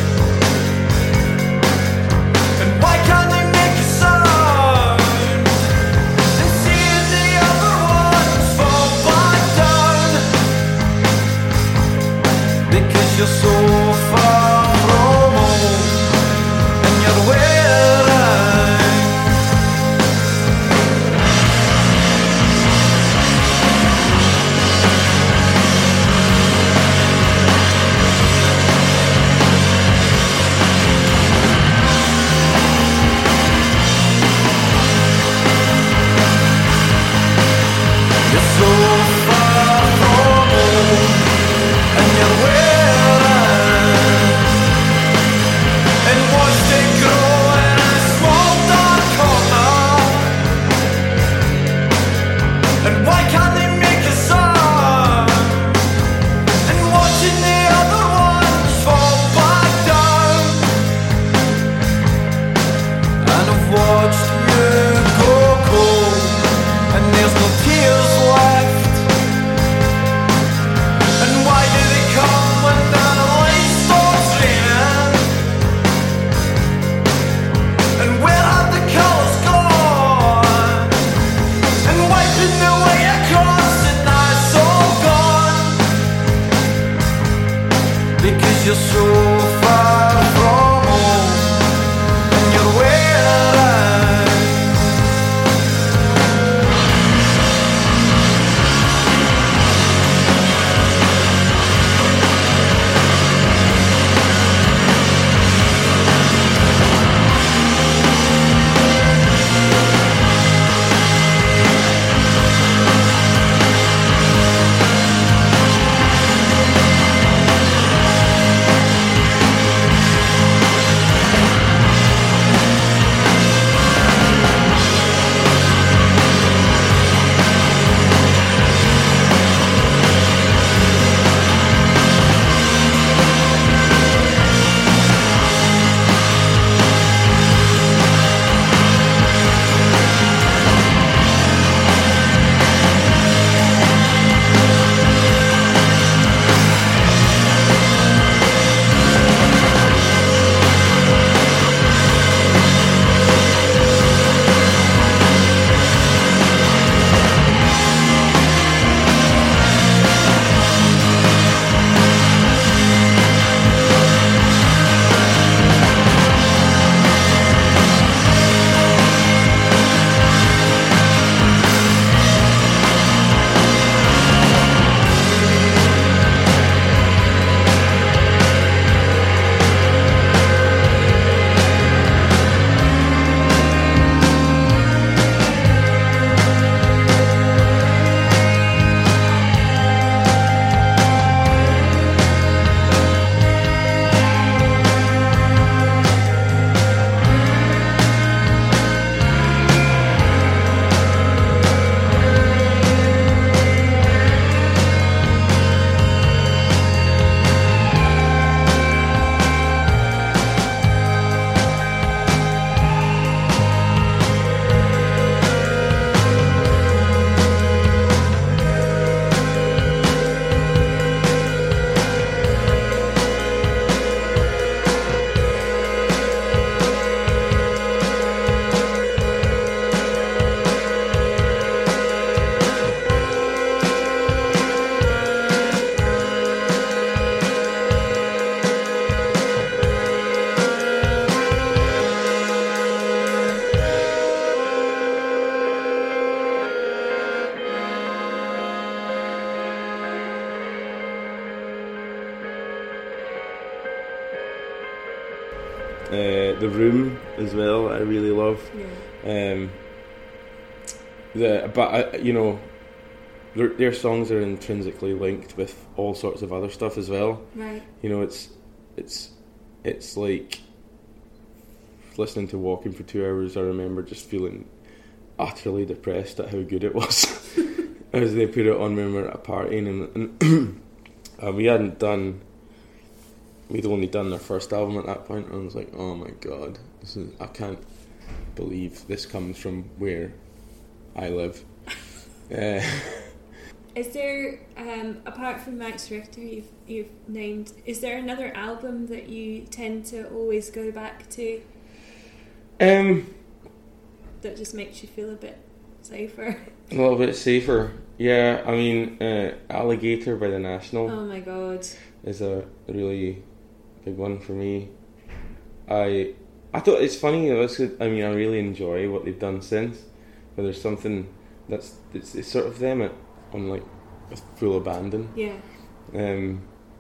Why can't they make a sound? And seeing the other ones Uh, The Room as well, I really love. Yeah. Um, the but uh, you know, their, their songs are intrinsically linked with all sorts of other stuff as well. Right. You know, it's it's it's like listening to Walking for two hours. I remember just feeling utterly depressed at how good it was as they put it on when we were at a party, and, and uh, we hadn't done. We'd only done their first album at that point, and I was like, "Oh my god, this is, I can't believe this comes from where I live." uh, Is there, um, apart from Max Richter, you've you've named, is there another album that you tend to always go back to um, that just makes you feel a bit safer? a little bit safer, yeah. I mean, uh, Alligator by The National Oh my god. is a really big one for me. I I thought it's funny. It was, I mean, I really enjoy what they've done since, but there's something that's it's, it's sort of them at, on like with full abandon. Yeah. Um,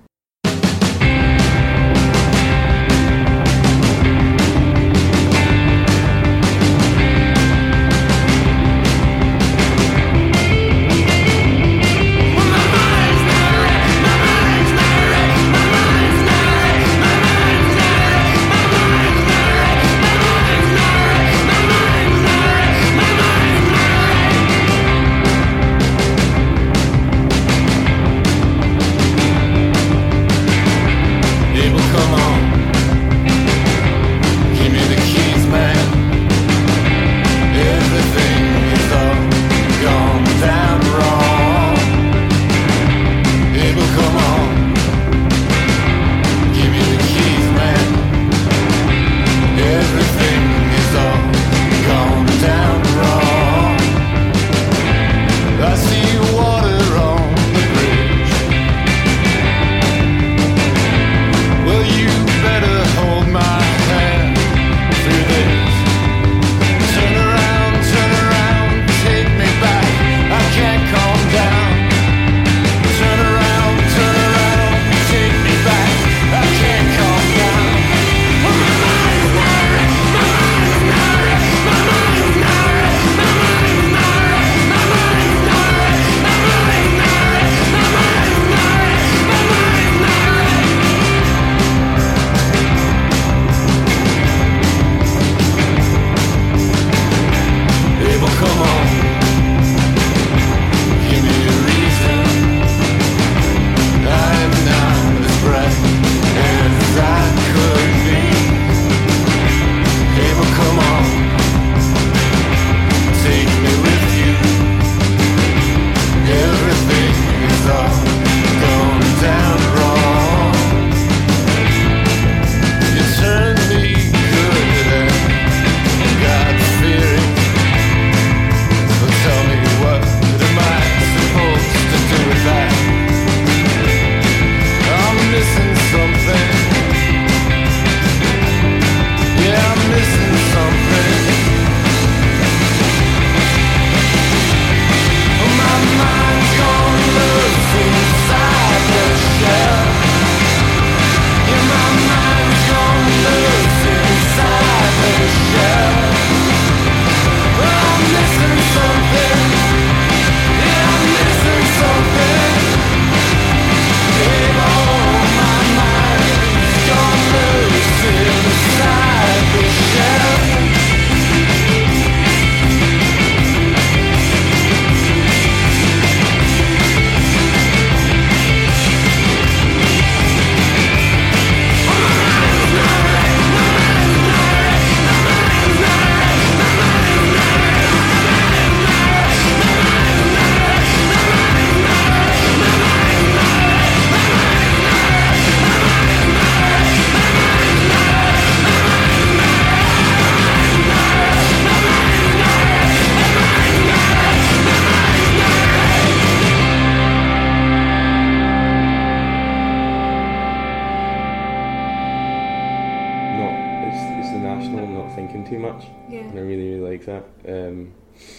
that. Um,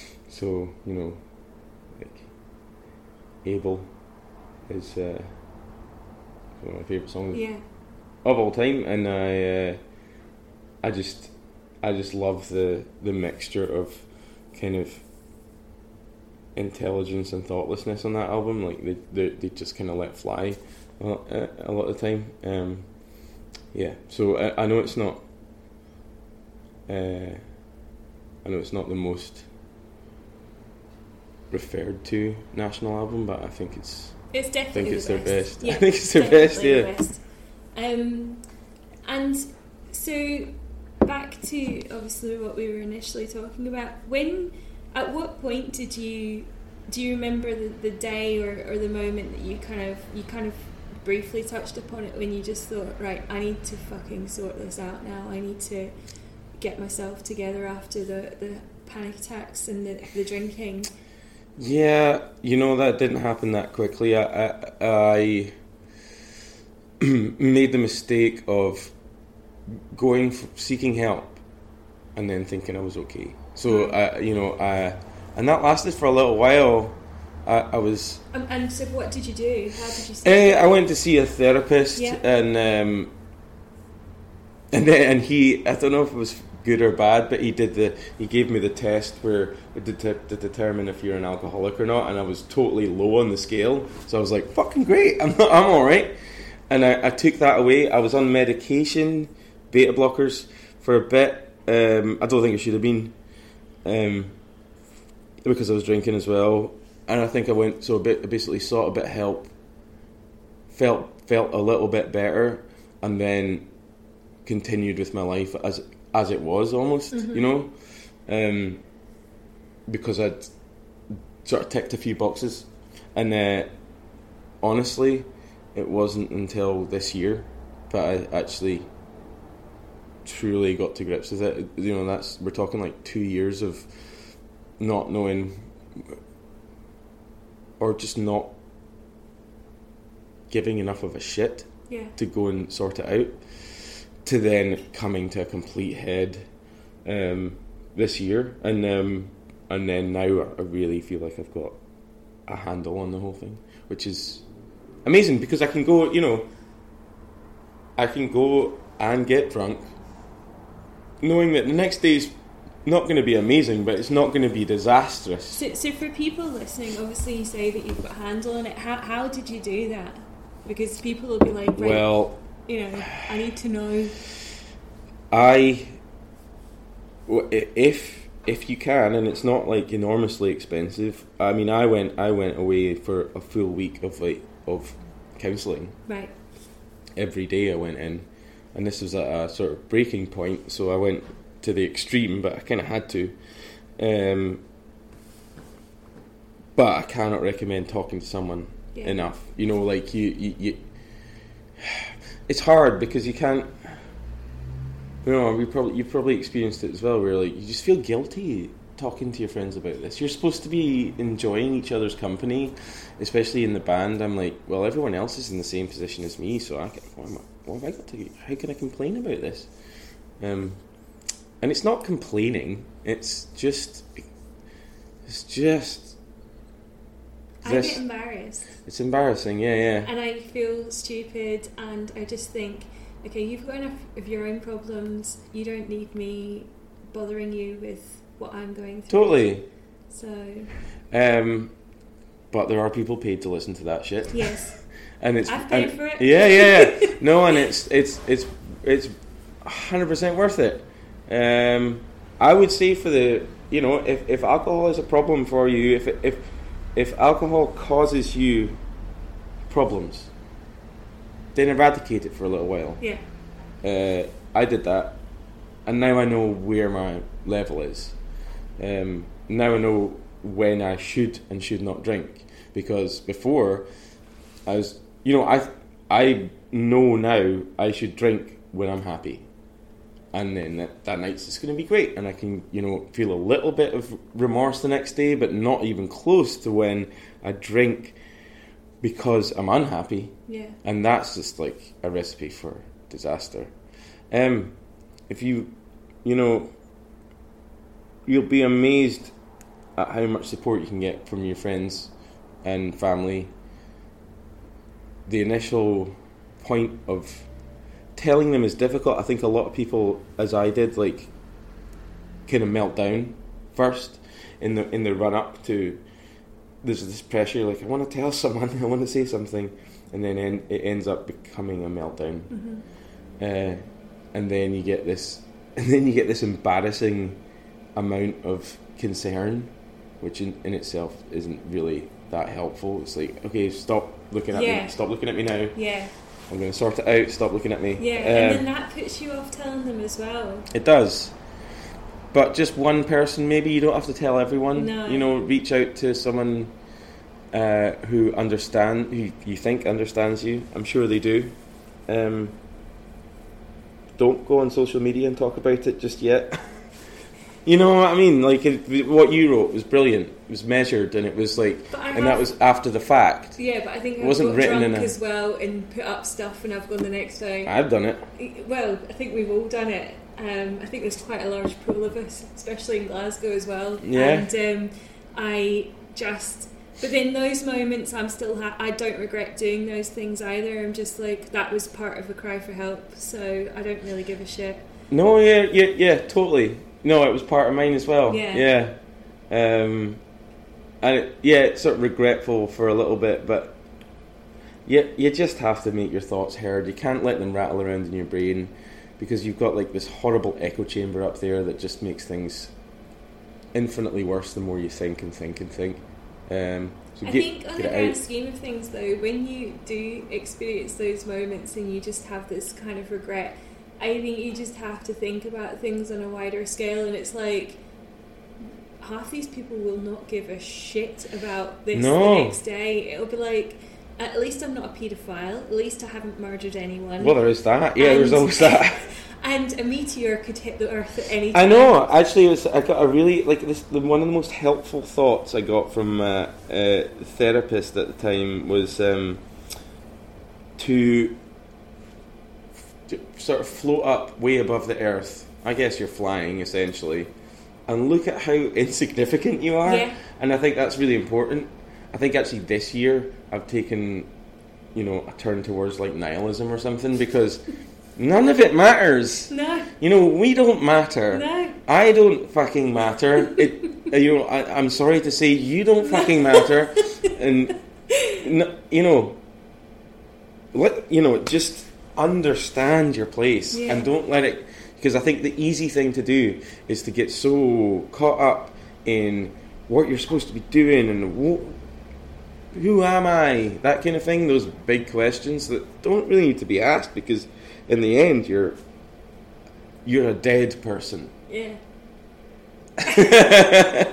so, you know, like Able is uh, one of my favourite songs Yeah. of all time, and I uh, I just I just love the the mixture of kind of intelligence and thoughtlessness on that album. Like they they, they just kind of let fly a lot, a lot of the time. Um, yeah, so I, I know it's not. Uh, I know it's not the most referred to national album, but I think it's. It's definitely I think it's the their best. best. Yeah, I think it's their best. definitely Yeah. the best. Um, and so back to obviously what we were initially talking about. When, at what point did you do you remember the, the day or, or the moment that you kind of you kind of briefly touched upon it when you just thought, right, I need to fucking sort this out now. I need to get myself together after the, the panic attacks and the, the drinking. Yeah, you know, that didn't happen that quickly. I I, I made the mistake of going for, seeking help and then thinking I was okay. So I, you know, I and that lasted for a little while. I, I was. Um, and so, what did you do? How did you? See Uh, I went to see a therapist, Yeah. and um, and then and he. I don't know if it was good or bad, but he did the. He gave me the test where it did to, to determine if you're an alcoholic or not, and I was totally low on the scale. So I was like, "Fucking great! I'm not, I'm all right." And I, I took that away. I was on medication, beta blockers, for a bit. Um, I don't think I should have been, um, because I was drinking as well. And I think I went so a bit, basically sought a bit of help, felt felt a little bit better, and then continued with my life as as it was almost, Mm-hmm. you know, um, because I'd sort of ticked a few boxes, and uh, honestly, it wasn't until this year that I actually truly got to grips with it. You know, that's we're talking like two years of not knowing. Or just not giving enough of a shit Yeah. to go and sort it out, to then coming to a complete head um, this year, and um, and then now I really feel like I've got a handle on the whole thing, which is amazing because I can go, you know, I can go and get drunk, knowing that the next day's not going to be amazing, but it's not going to be disastrous. So, so for people listening, obviously you say that you've got a handle on it. How how did you do that? Because people will be like, right, Well, you know, I need to know. I, w- if if you can, and it's not like enormously expensive. I mean, I went I went away for a full week of like of counselling. Right. Every day I went in, and this was at a sort of breaking point. So I went to the extreme, but I kind of had to. Um, but I cannot recommend talking to someone Yeah. enough. You know, like you, you, you. It's hard because you can't. You know, we probably you've probably experienced it as well. Where like you just feel guilty talking to your friends about this. You're supposed to be enjoying each other's company, especially in the band. I'm like, well, everyone else is in the same position as me, so I can. What, am I, what have I got to? How can I complain about this? Um, and it's not complaining. It's just. It's just. I this- get embarrassed. It's embarrassing. Yeah, yeah. And I feel stupid, and I just think, okay, you've got enough of your own problems. You don't need me bothering you with what I'm going through. Totally. So, Um, but there are people paid to listen to that shit. yes. And it's I've paid and- for it. Yeah, yeah, yeah. No, and it's it's it's it's one hundred percent worth it. Um, I would say for the you know if, if alcohol is a problem for you, if if if alcohol causes you problems, then eradicate it for a little while. Yeah. Uh, I did that, and now I know where my level is. Um, now I know when I should and should not drink, because before I was, you know, I I know now I should drink when I'm happy, and then that, that night's just going to be great, and I can, you know, feel a little bit of remorse the next day, but not even close to when I drink because I'm unhappy. Yeah. And that's just like a recipe for disaster. Um, if you, you know, you'll be amazed at how much support you can get from your friends and family. The initial point of telling them is difficult. I think a lot of people, as I did, like kind of melt down first in the in the run up to. There's this pressure, like I want to tell someone, I want to say something, and then en- it ends up becoming a meltdown, Mm-hmm. uh, and then you get this, and then you get this embarrassing amount of concern, which in, in itself isn't really that helpful. It's like, okay, stop looking at Yeah. me, stop looking at me now. Yeah, I'm going to sort it out. Stop looking at me. yeah, Uh, and then that puts you off telling them as well. It does. But just one person, maybe. You don't have to tell everyone. No. You know, reach out to someone uh, who understand, who you think understands you. I'm sure they do. Um, don't go on social media and talk about it just yet. You know what I mean? Like it, what you wrote was brilliant. It was measured, and it was like, But I and that have- was after the fact. Yeah, but I think It I've wasn't got written drunk in a- as well and put up stuff and I've gone the next day. I've done it. Well, I think we've all done it. Um, I think there's quite a large pool of us, especially in Glasgow as well. Yeah. And um, I just, but then those moments, I'm still, ha- I don't regret doing those things either. I'm just like, that was part of a cry for help, so I don't really give a shit. No, yeah, yeah, yeah, totally. No, it was part of mine as well. Yeah. Yeah. Um, and it, yeah, it's sort of regretful for a little bit, but you, you just have to make your thoughts heard. You can't let them rattle around in your brain because you've got like this horrible echo chamber up there that just makes things infinitely worse the more you think and think and think. Um, so I get, think on get the it grand out. scheme of things though, when you do experience those moments and you just have this kind of regret, I think you just have to think about things on a wider scale, and it's like half these people will not give a shit about this No. the next day. It'll be like, at least I'm not a paedophile, at least I haven't murdered anyone. Well, there is that. Yeah, there's And- always that. And a meteor could hit the earth at any time. I know. Actually, it was, I got a really like this. The, one of the most helpful thoughts I got from uh, a therapist at the time was um, to, to sort of float up way above the earth. I guess you're flying essentially, and look at how insignificant you are. Yeah. And I think that's really important. I think actually this year I've taken, you know, a turn towards like nihilism or something because. None of it matters. No. You know, we don't matter. No. I don't fucking matter. It, you know, I, I'm sorry to say, you don't fucking matter. And n- you know, let you know, just understand your place Yeah. and don't let it. Because I think the easy thing to do is to get so caught up in what you're supposed to be doing and wh- who am I, that kind of thing. Those big questions that don't really need to be asked because. In the end, you're you're a dead person. Yeah. Hi.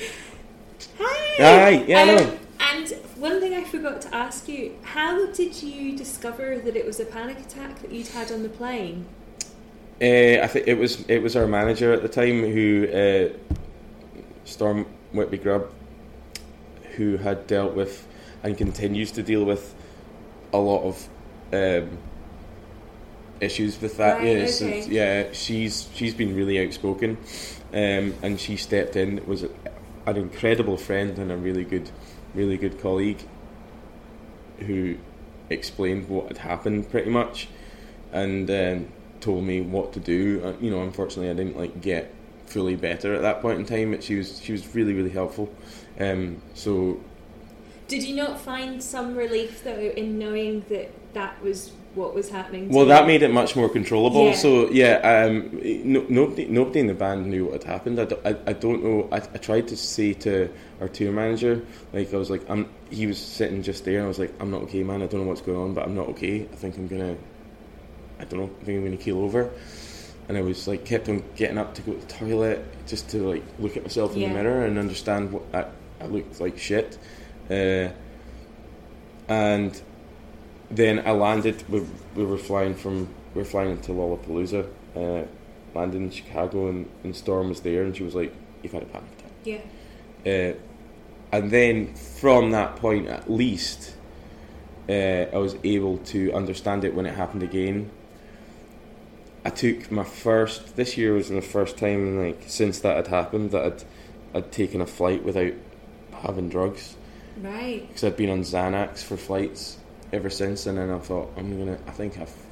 Hi. Yeah, I Um, know. And one thing I forgot to ask you: how did you discover that it was a panic attack that you'd had on the plane? Uh, I think it was it was our manager at the time who uh, Storm Whitby Grubb, who had dealt with and continues to deal with a lot of. Um, issues with that. Right, Yeah, so, okay. yeah, she's she's been really outspoken, um, and she stepped in. It was a, an incredible friend and a really good, really good colleague who explained what had happened pretty much, and um, told me what to do. Uh, you know, unfortunately, I didn't like get fully better at that point in time. But she was she was really really helpful. Um, so. Did you not find some relief though in knowing that that was what was happening? To Well, you? that made it much more controllable. Yeah. So yeah, um, no, nobody, nobody in the band knew what had happened. I, do, I, I don't know. I, I tried to say to our tour manager, like I was like, I'm. He was sitting just there, and I was like, I'm not okay, man. I don't know what's going on, but I'm not okay. I think I'm gonna. I don't know. I think I'm gonna keel over. And I was like, kept on getting up to go to the toilet just to like look at myself in Yeah. the mirror and understand what I, I looked like shit. Uh, and then I landed. We, we were flying from. We were flying into Lollapalooza. Uh, landed in Chicago, and, and Storm was there, and she was like, "You've had a panic attack." Yeah. Uh, and then from that point, at least, uh, I was able to understand it when it happened again. I took my first. This year was the first time, like since that had happened, that I'd I'd taken a flight without having drugs. Right. Because I'd been on Xanax for flights ever since, and then I thought I'm gonna. I think I've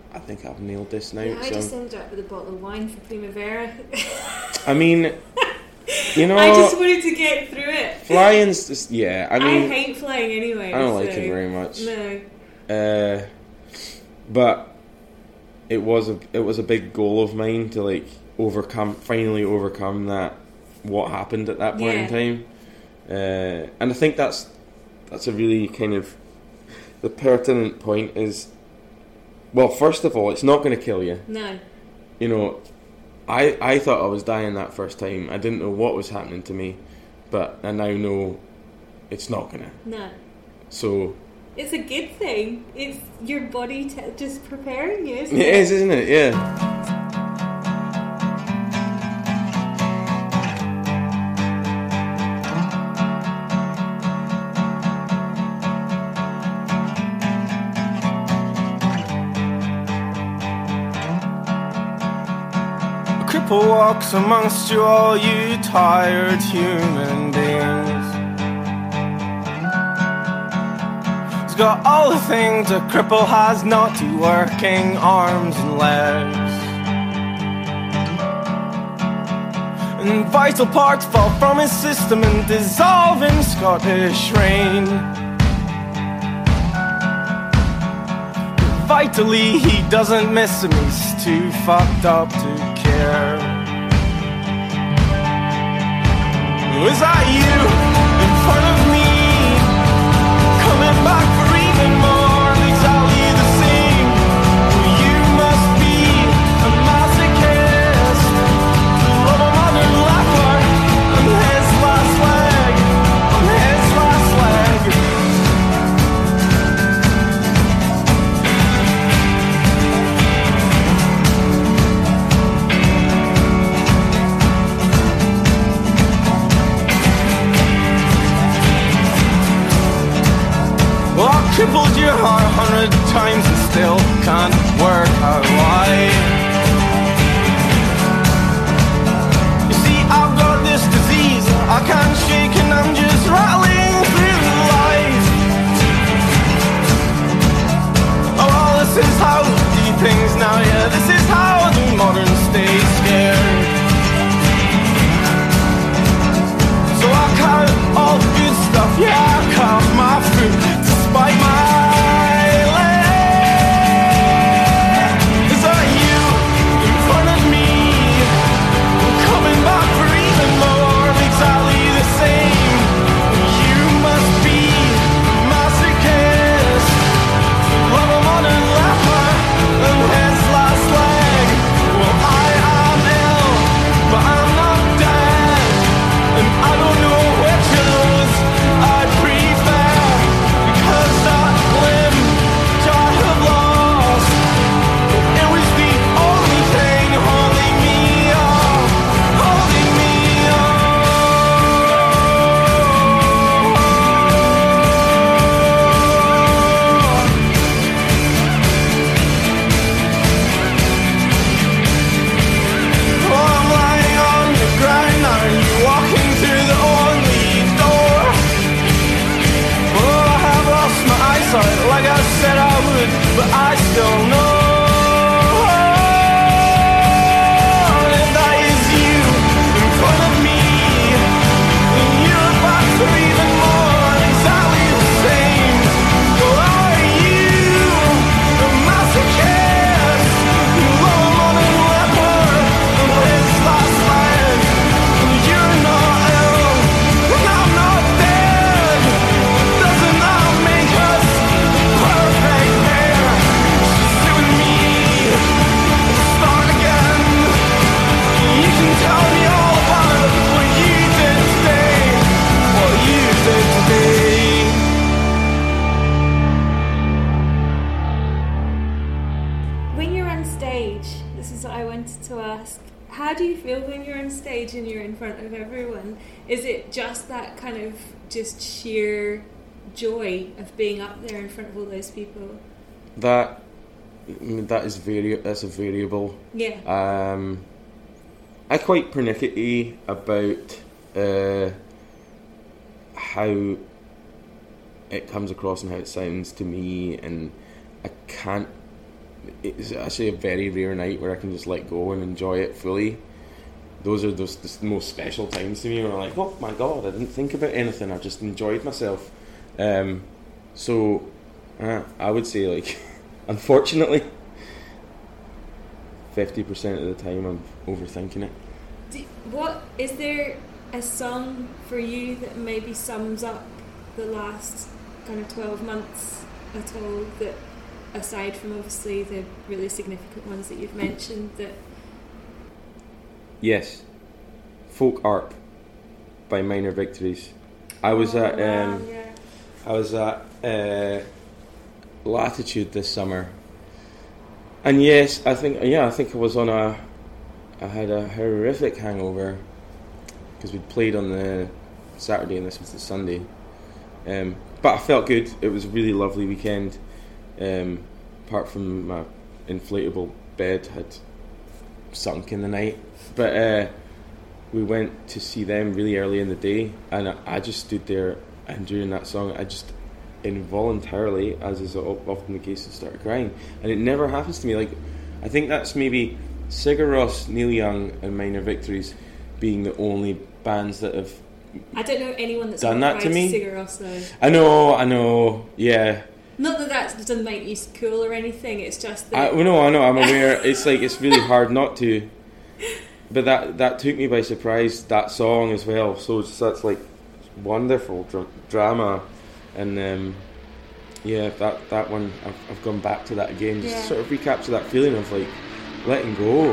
I think I've nailed this now. Yeah, I so. just ended up with a bottle of wine for Primavera. I mean, you know, I just wanted to get through it. flying's just, yeah. I mean, I hate flying anyway. I don't so like it very much. No. Uh, but it was a it was a big goal of mine to like overcome, finally overcome that what happened at that point Yeah. in time. Uh, and I think that's that's a really kind of the pertinent point is, well, first of all, it's not going to kill you. No. You know, I I thought I was dying that first time. I didn't know what was happening to me, but I now know it's not gonna. No. So It's a good thing. It's your body t- just preparing you, isn't it it? is, isn't it? Yeah. A cripple walks amongst you, all you tired human beings. He's got all the things a cripple has not, two working arms and legs. And vital parts fall from his system and dissolve in Scottish rain. Vitally, he doesn't miss him, he's too fucked up to care. Is that you in front of me? Coming back for even more, exactly the same. You must be a masochist. Love a modern leper on his last leg, on his last leg. Well, I've crippled your heart a hundred times and still can't work out why. You see, I've got this disease I can't shake and I'm just rattling through life. Oh, well, this is how we do things now, yeah. This is how the modern stay scared. So I cut all the good stuff, yeah, I cut my food to spite my leg. Is that you in front of me? Coming back for even more, exactly the same. You must be a masochist. Love a modern leper and his last leg. Well, I am ill, but I'm not dead. And I don't know which of those I'd prefer, because that limb which I have lost, it was the only thing holding me up, holding me up. Oh, I'm lying on the ground now, and you're walking through the only door. Oh, I have lost my eyesight, like I said I would, but I still know. And that is you in front of me. And you're about to even more, exactly the same. Well, are you a masochist? You love a modern leper and his last leg. You're not ill, and I'm not dead. Doesn't that make us perfect pair? Just you and me, start again. You can tell me all about what you did today, what you did today. When you're on stage, this is what I wanted to ask. How do you feel when you're on stage and you're in front of everyone? Is it just that kind of just sheer joy of being up there in front of all those people? That I mean, that is vari- that's a variable. Yeah. Um, I'm quite pernickety about uh, how it comes across and how it sounds to me, and I can't it's actually a very rare night where I can just let go and enjoy it fully. Those are those the most special times to me where I'm like, oh my god, I didn't think about anything, I just enjoyed myself. Um, so uh, I would say, like, unfortunately, fifty percent of the time I'm overthinking it. Do, what is there a song for you that maybe sums up the last kind of twelve months at all, that aside from obviously the really significant ones that you've mentioned, that Yes, Folk Arp by Minor Victories. I was oh, at wow, um, yeah. I was at uh, Latitude this summer, and yes, I think yeah, I think I was on a. I had a horrific hangover because we'd played on the Saturday and this was the Sunday, um, but I felt good. It was a really lovely weekend. Um, apart from my inflatable bed had sunk in the night. But uh, we went to see them really early in the day, and I, I just stood there, and during that song I just involuntarily, as is often the case, started crying. And it never happens to me. Like, I think that's maybe Sigur Rós, Neil Young and Minor Victories being the only bands that have I don't know anyone that's done that to me. Sigur Rós though. I know, I know, yeah. Not that that doesn't make you cool or anything, it's just that I well, no, I know, I'm aware. It's like, it's really hard not to. But that that took me by surprise, that song as well. So it's, that's like wonderful dr- drama, and um, yeah, that that one I've, I've gone back to that again, just yeah. to sort of recapture that feeling of like letting go.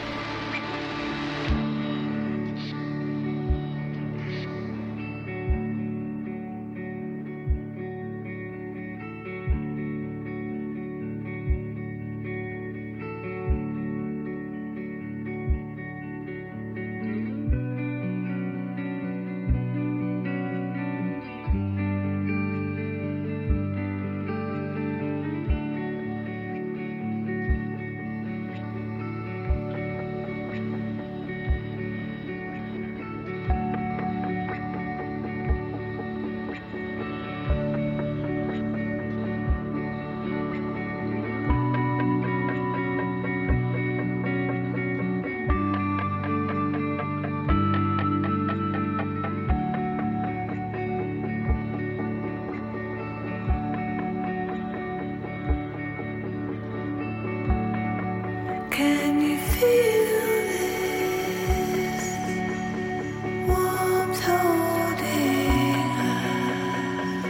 Can you feel this warmth holding us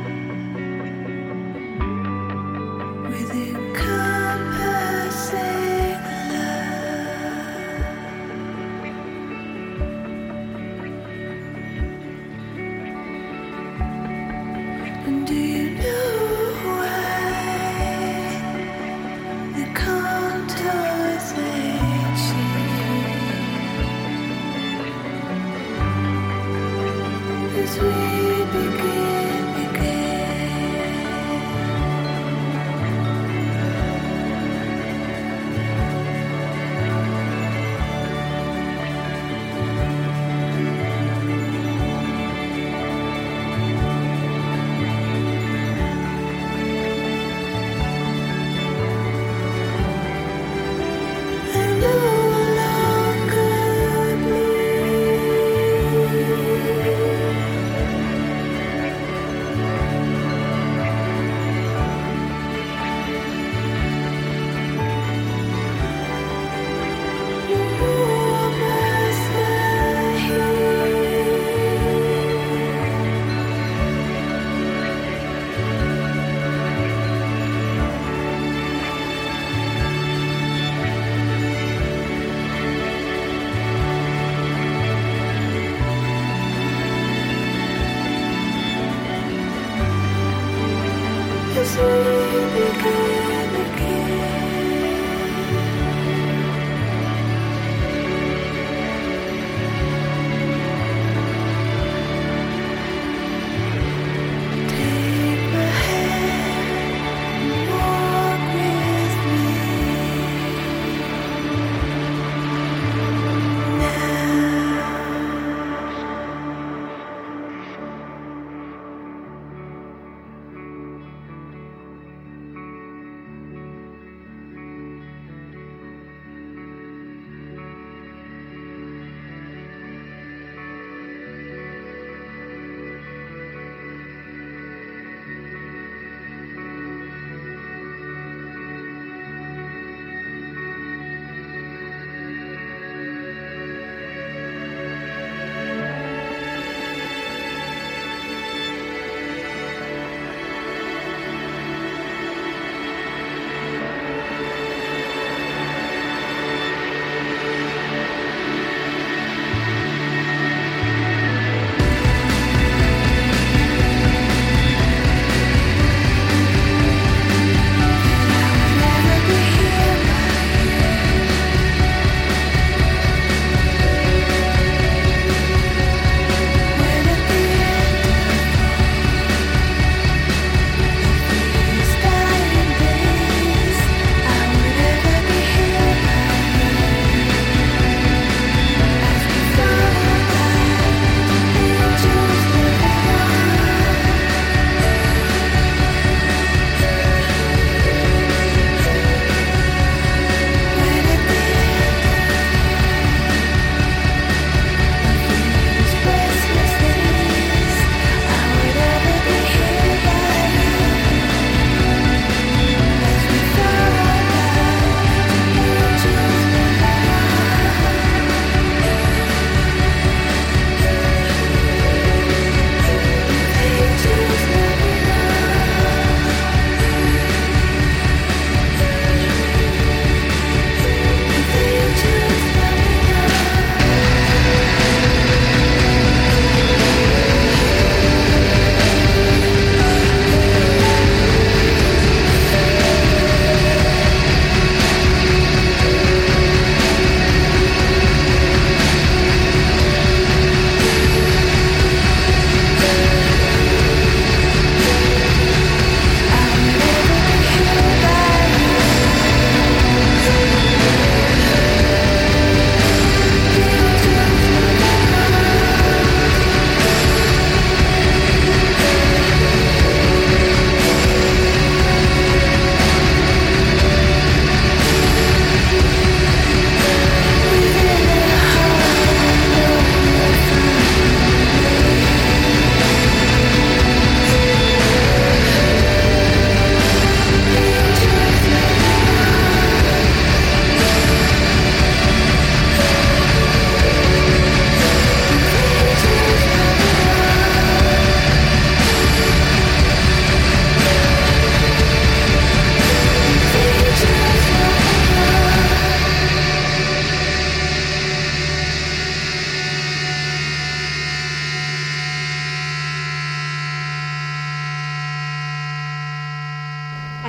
with encompassing love? And do you know why the contours they change as we begin again? I no longer bleed. Warm as the heat. As we begin again. Take my hand and walk with me now.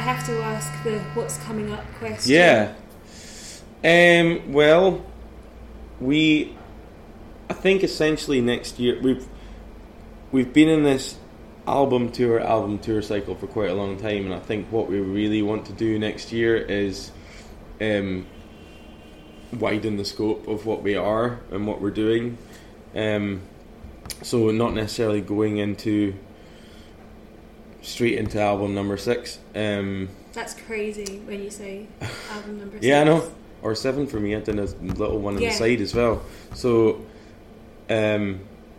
have to ask the what's coming up question. Yeah. Um. Well, we. I think essentially next year we've we've been in this album tour album tour cycle for quite a long time, and I think what we really want to do next year is um, widen the scope of what we are and what we're doing. Um, so not necessarily going into straight into album number six. Um, That's crazy when you say album number six. yeah, I know. Or seven for me. I did a little one on Yeah. the side as well. So, um,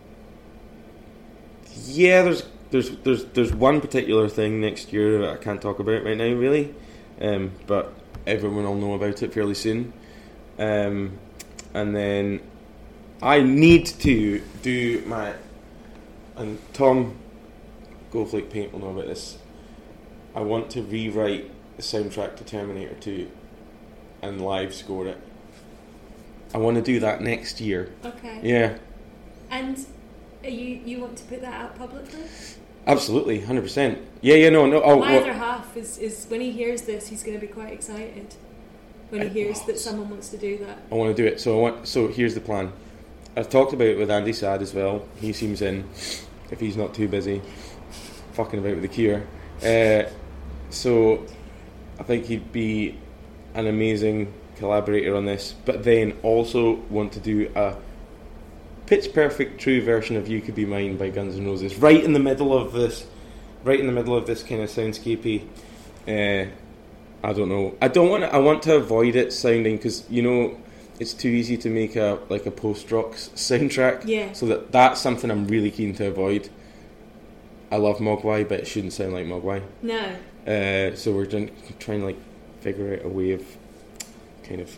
yeah, there's there's there's there's one particular thing next year that I can't talk about right now, really, um, but everyone will know about it fairly soon. Um, and then I need to do my, and Tom Goldflake Paint will know about this. I want to rewrite the soundtrack to Terminator two and live score it. I want to do that next year. Okay. Yeah, And are you you want to put that out publicly? absolutely, one hundred percent. Yeah, yeah, no, no. Oh, My well, other half is, is when he hears this, he's going to be quite excited when he hears that someone wants to do that. I want to do it. So I want. So here's the plan. I've talked about it with Andy Sad as well. He seems in, if he's not too busy, fucking about with the Cure. Uh, so I think he'd be an amazing collaborator on this. But then also want to do a pitch perfect true version of "You Could Be Mine" by Guns N' Roses, right in the middle of this, right in the middle of this kind of soundscapey. Uh, I don't know. I don't want. To, I want to avoid it sounding, because you know it's too easy to make a like a post rock soundtrack. Yeah. So that that's something I'm really keen to avoid. I love Mogwai, but it shouldn't sound like Mogwai. No. Uh, so we're done, trying to like figure out a way of kind of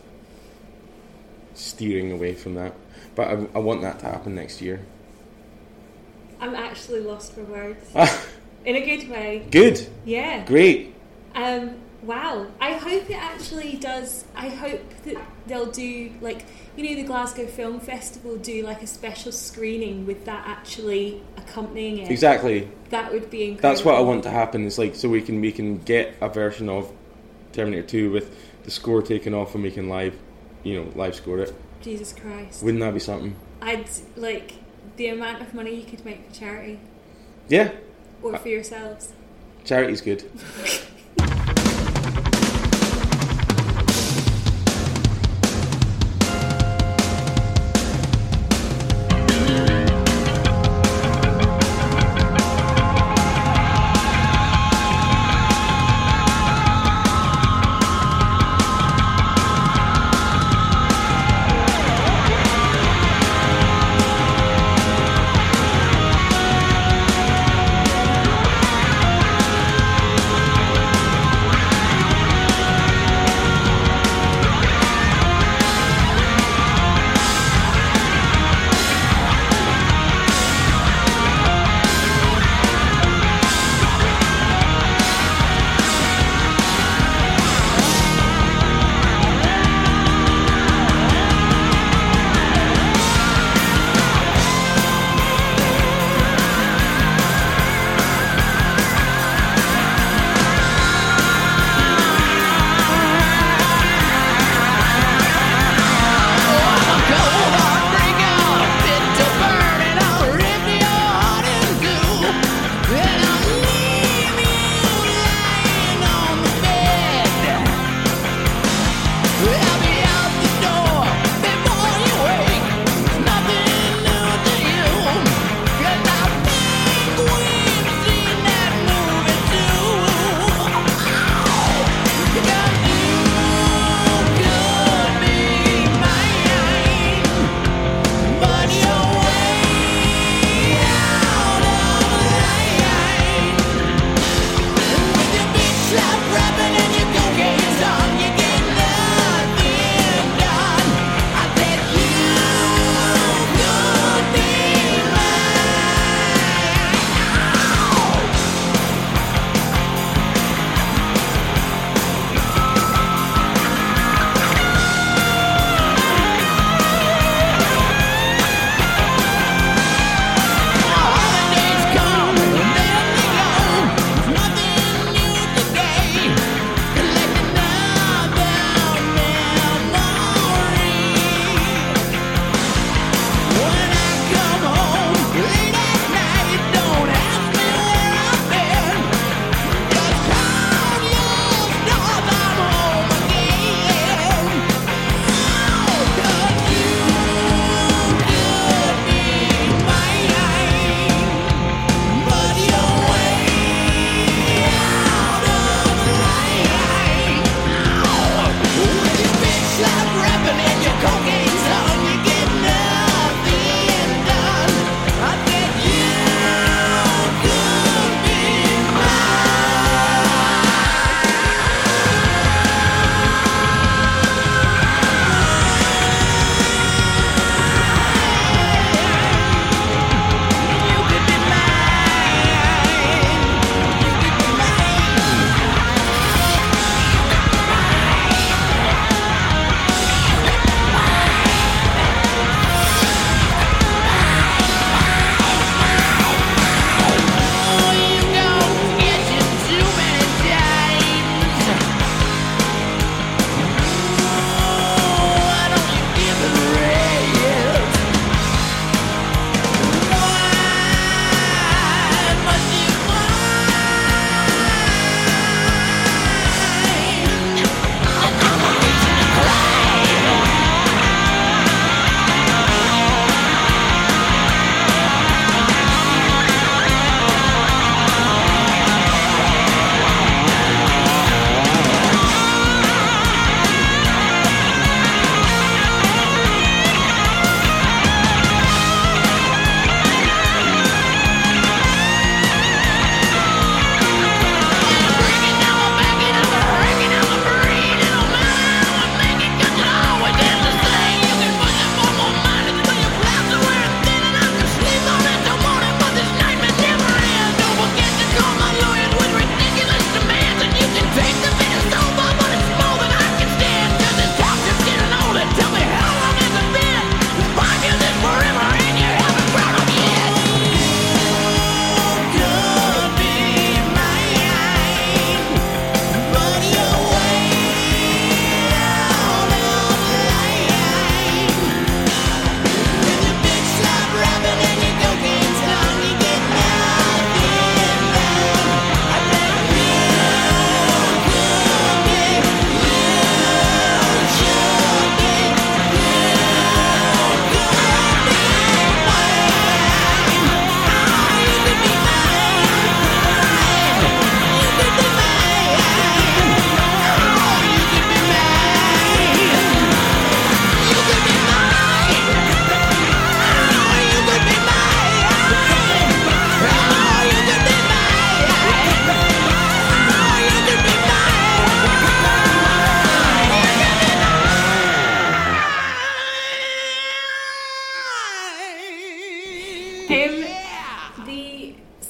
steering away from that. But I, I want that to happen next year. I'm actually lost for words. In a good way. Good. Yeah. Great. Um, wow. I hope it actually does. I hope that they'll do, like, you know, the Glasgow Film Festival do like a special screening with that actually accompanying it. Exactly. That would be incredible. That's what I want to happen. Is like so we can we can get a version of Terminator two with the score taken off and we can live, you know, live score it. Jesus Christ. Wouldn't that be something? I'd like the amount of money you could make for charity Yeah. or for yourselves. Charity's good. Thank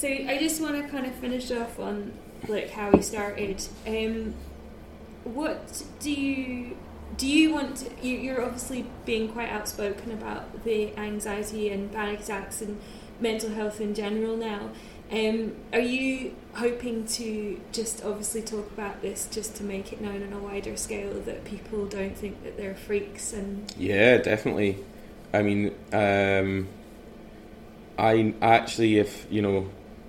So I just want to kind of finish off on like how we started. Um, what do you do? You want to, you, you're obviously being quite outspoken about the anxiety and panic attacks and mental health in general now. Um, are you hoping to just obviously talk about this just to make it known on a wider scale that people don't think that they're freaks? And Yeah, definitely. I mean, um, I actually, if you know,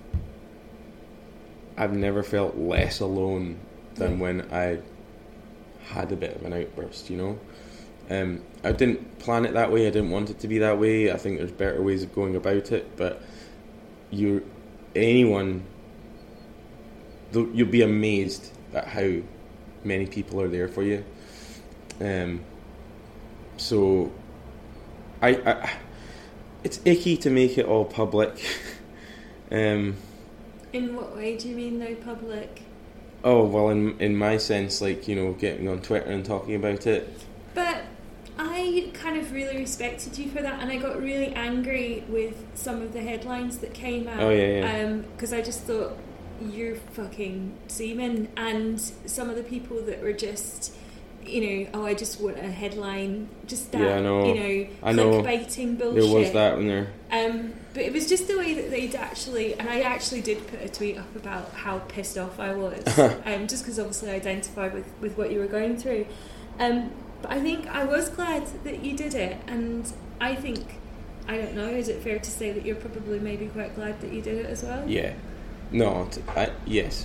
I've never felt less alone than when I had a bit of an outburst, you know. Um, I didn't plan it that way. I didn't want it to be that way. I think there's better ways of going about it. But you, anyone, you'll be amazed at how many people are there for you. Um, so, I, I, it's icky to make it all public. um, in what way do you mean though public? Oh, well, in in my sense, like, you know, getting on Twitter and talking about it. But I kind of really respected you for that, and I got really angry with some of the headlines that came out. Oh, yeah, yeah. Because um, I just thought, you're fucking semen. And some of the people that were just, you know, oh, I just want a headline, just that, Yeah, I know. you know, I know. clickbaiting bullshit. There was that in there. Um, but it was just the way that they'd actually, and I actually did put a tweet up about how pissed off I was, um, just because obviously I identified with, with what you were going through. Um, but I think I was glad that you did it, and I think, I don't know, is it fair to say that you're probably maybe quite glad that you did it as well? Yeah. No, t- I, yes.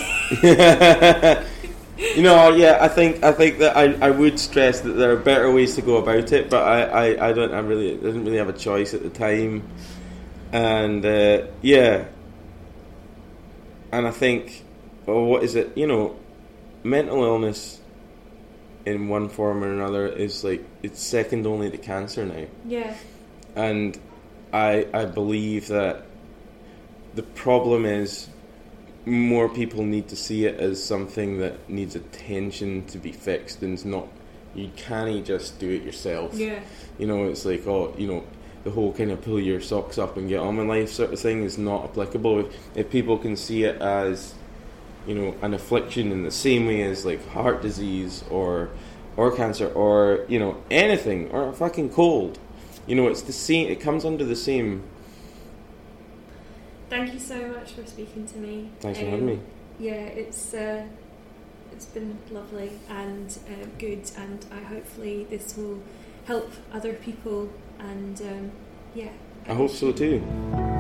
You know, yeah, I think I think that I, I would stress that there are better ways to go about it, but I, I, I don't I really I didn't really have a choice at the time, and uh, yeah, and I think, well, what is it? You know, mental illness in one form or another is like it's second only to cancer now. Yeah. And I I believe that the problem is more people need to see it as something that needs attention to be fixed, and it's not, you can't just do it yourself. Yeah. You know, it's like, oh, you know, the whole kind of pull your socks up and get on with life sort of thing is not applicable. If, if people can see it as, you know, an affliction in the same way as like heart disease or or cancer or, you know, anything, or a fucking cold, you know, it's the same, it comes under the same. Thank you so much for speaking to me. Thanks for Um, having me. Yeah, it's uh, it's been lovely and uh, good, and I hopefully this will help other people, and um, yeah. I hope so too.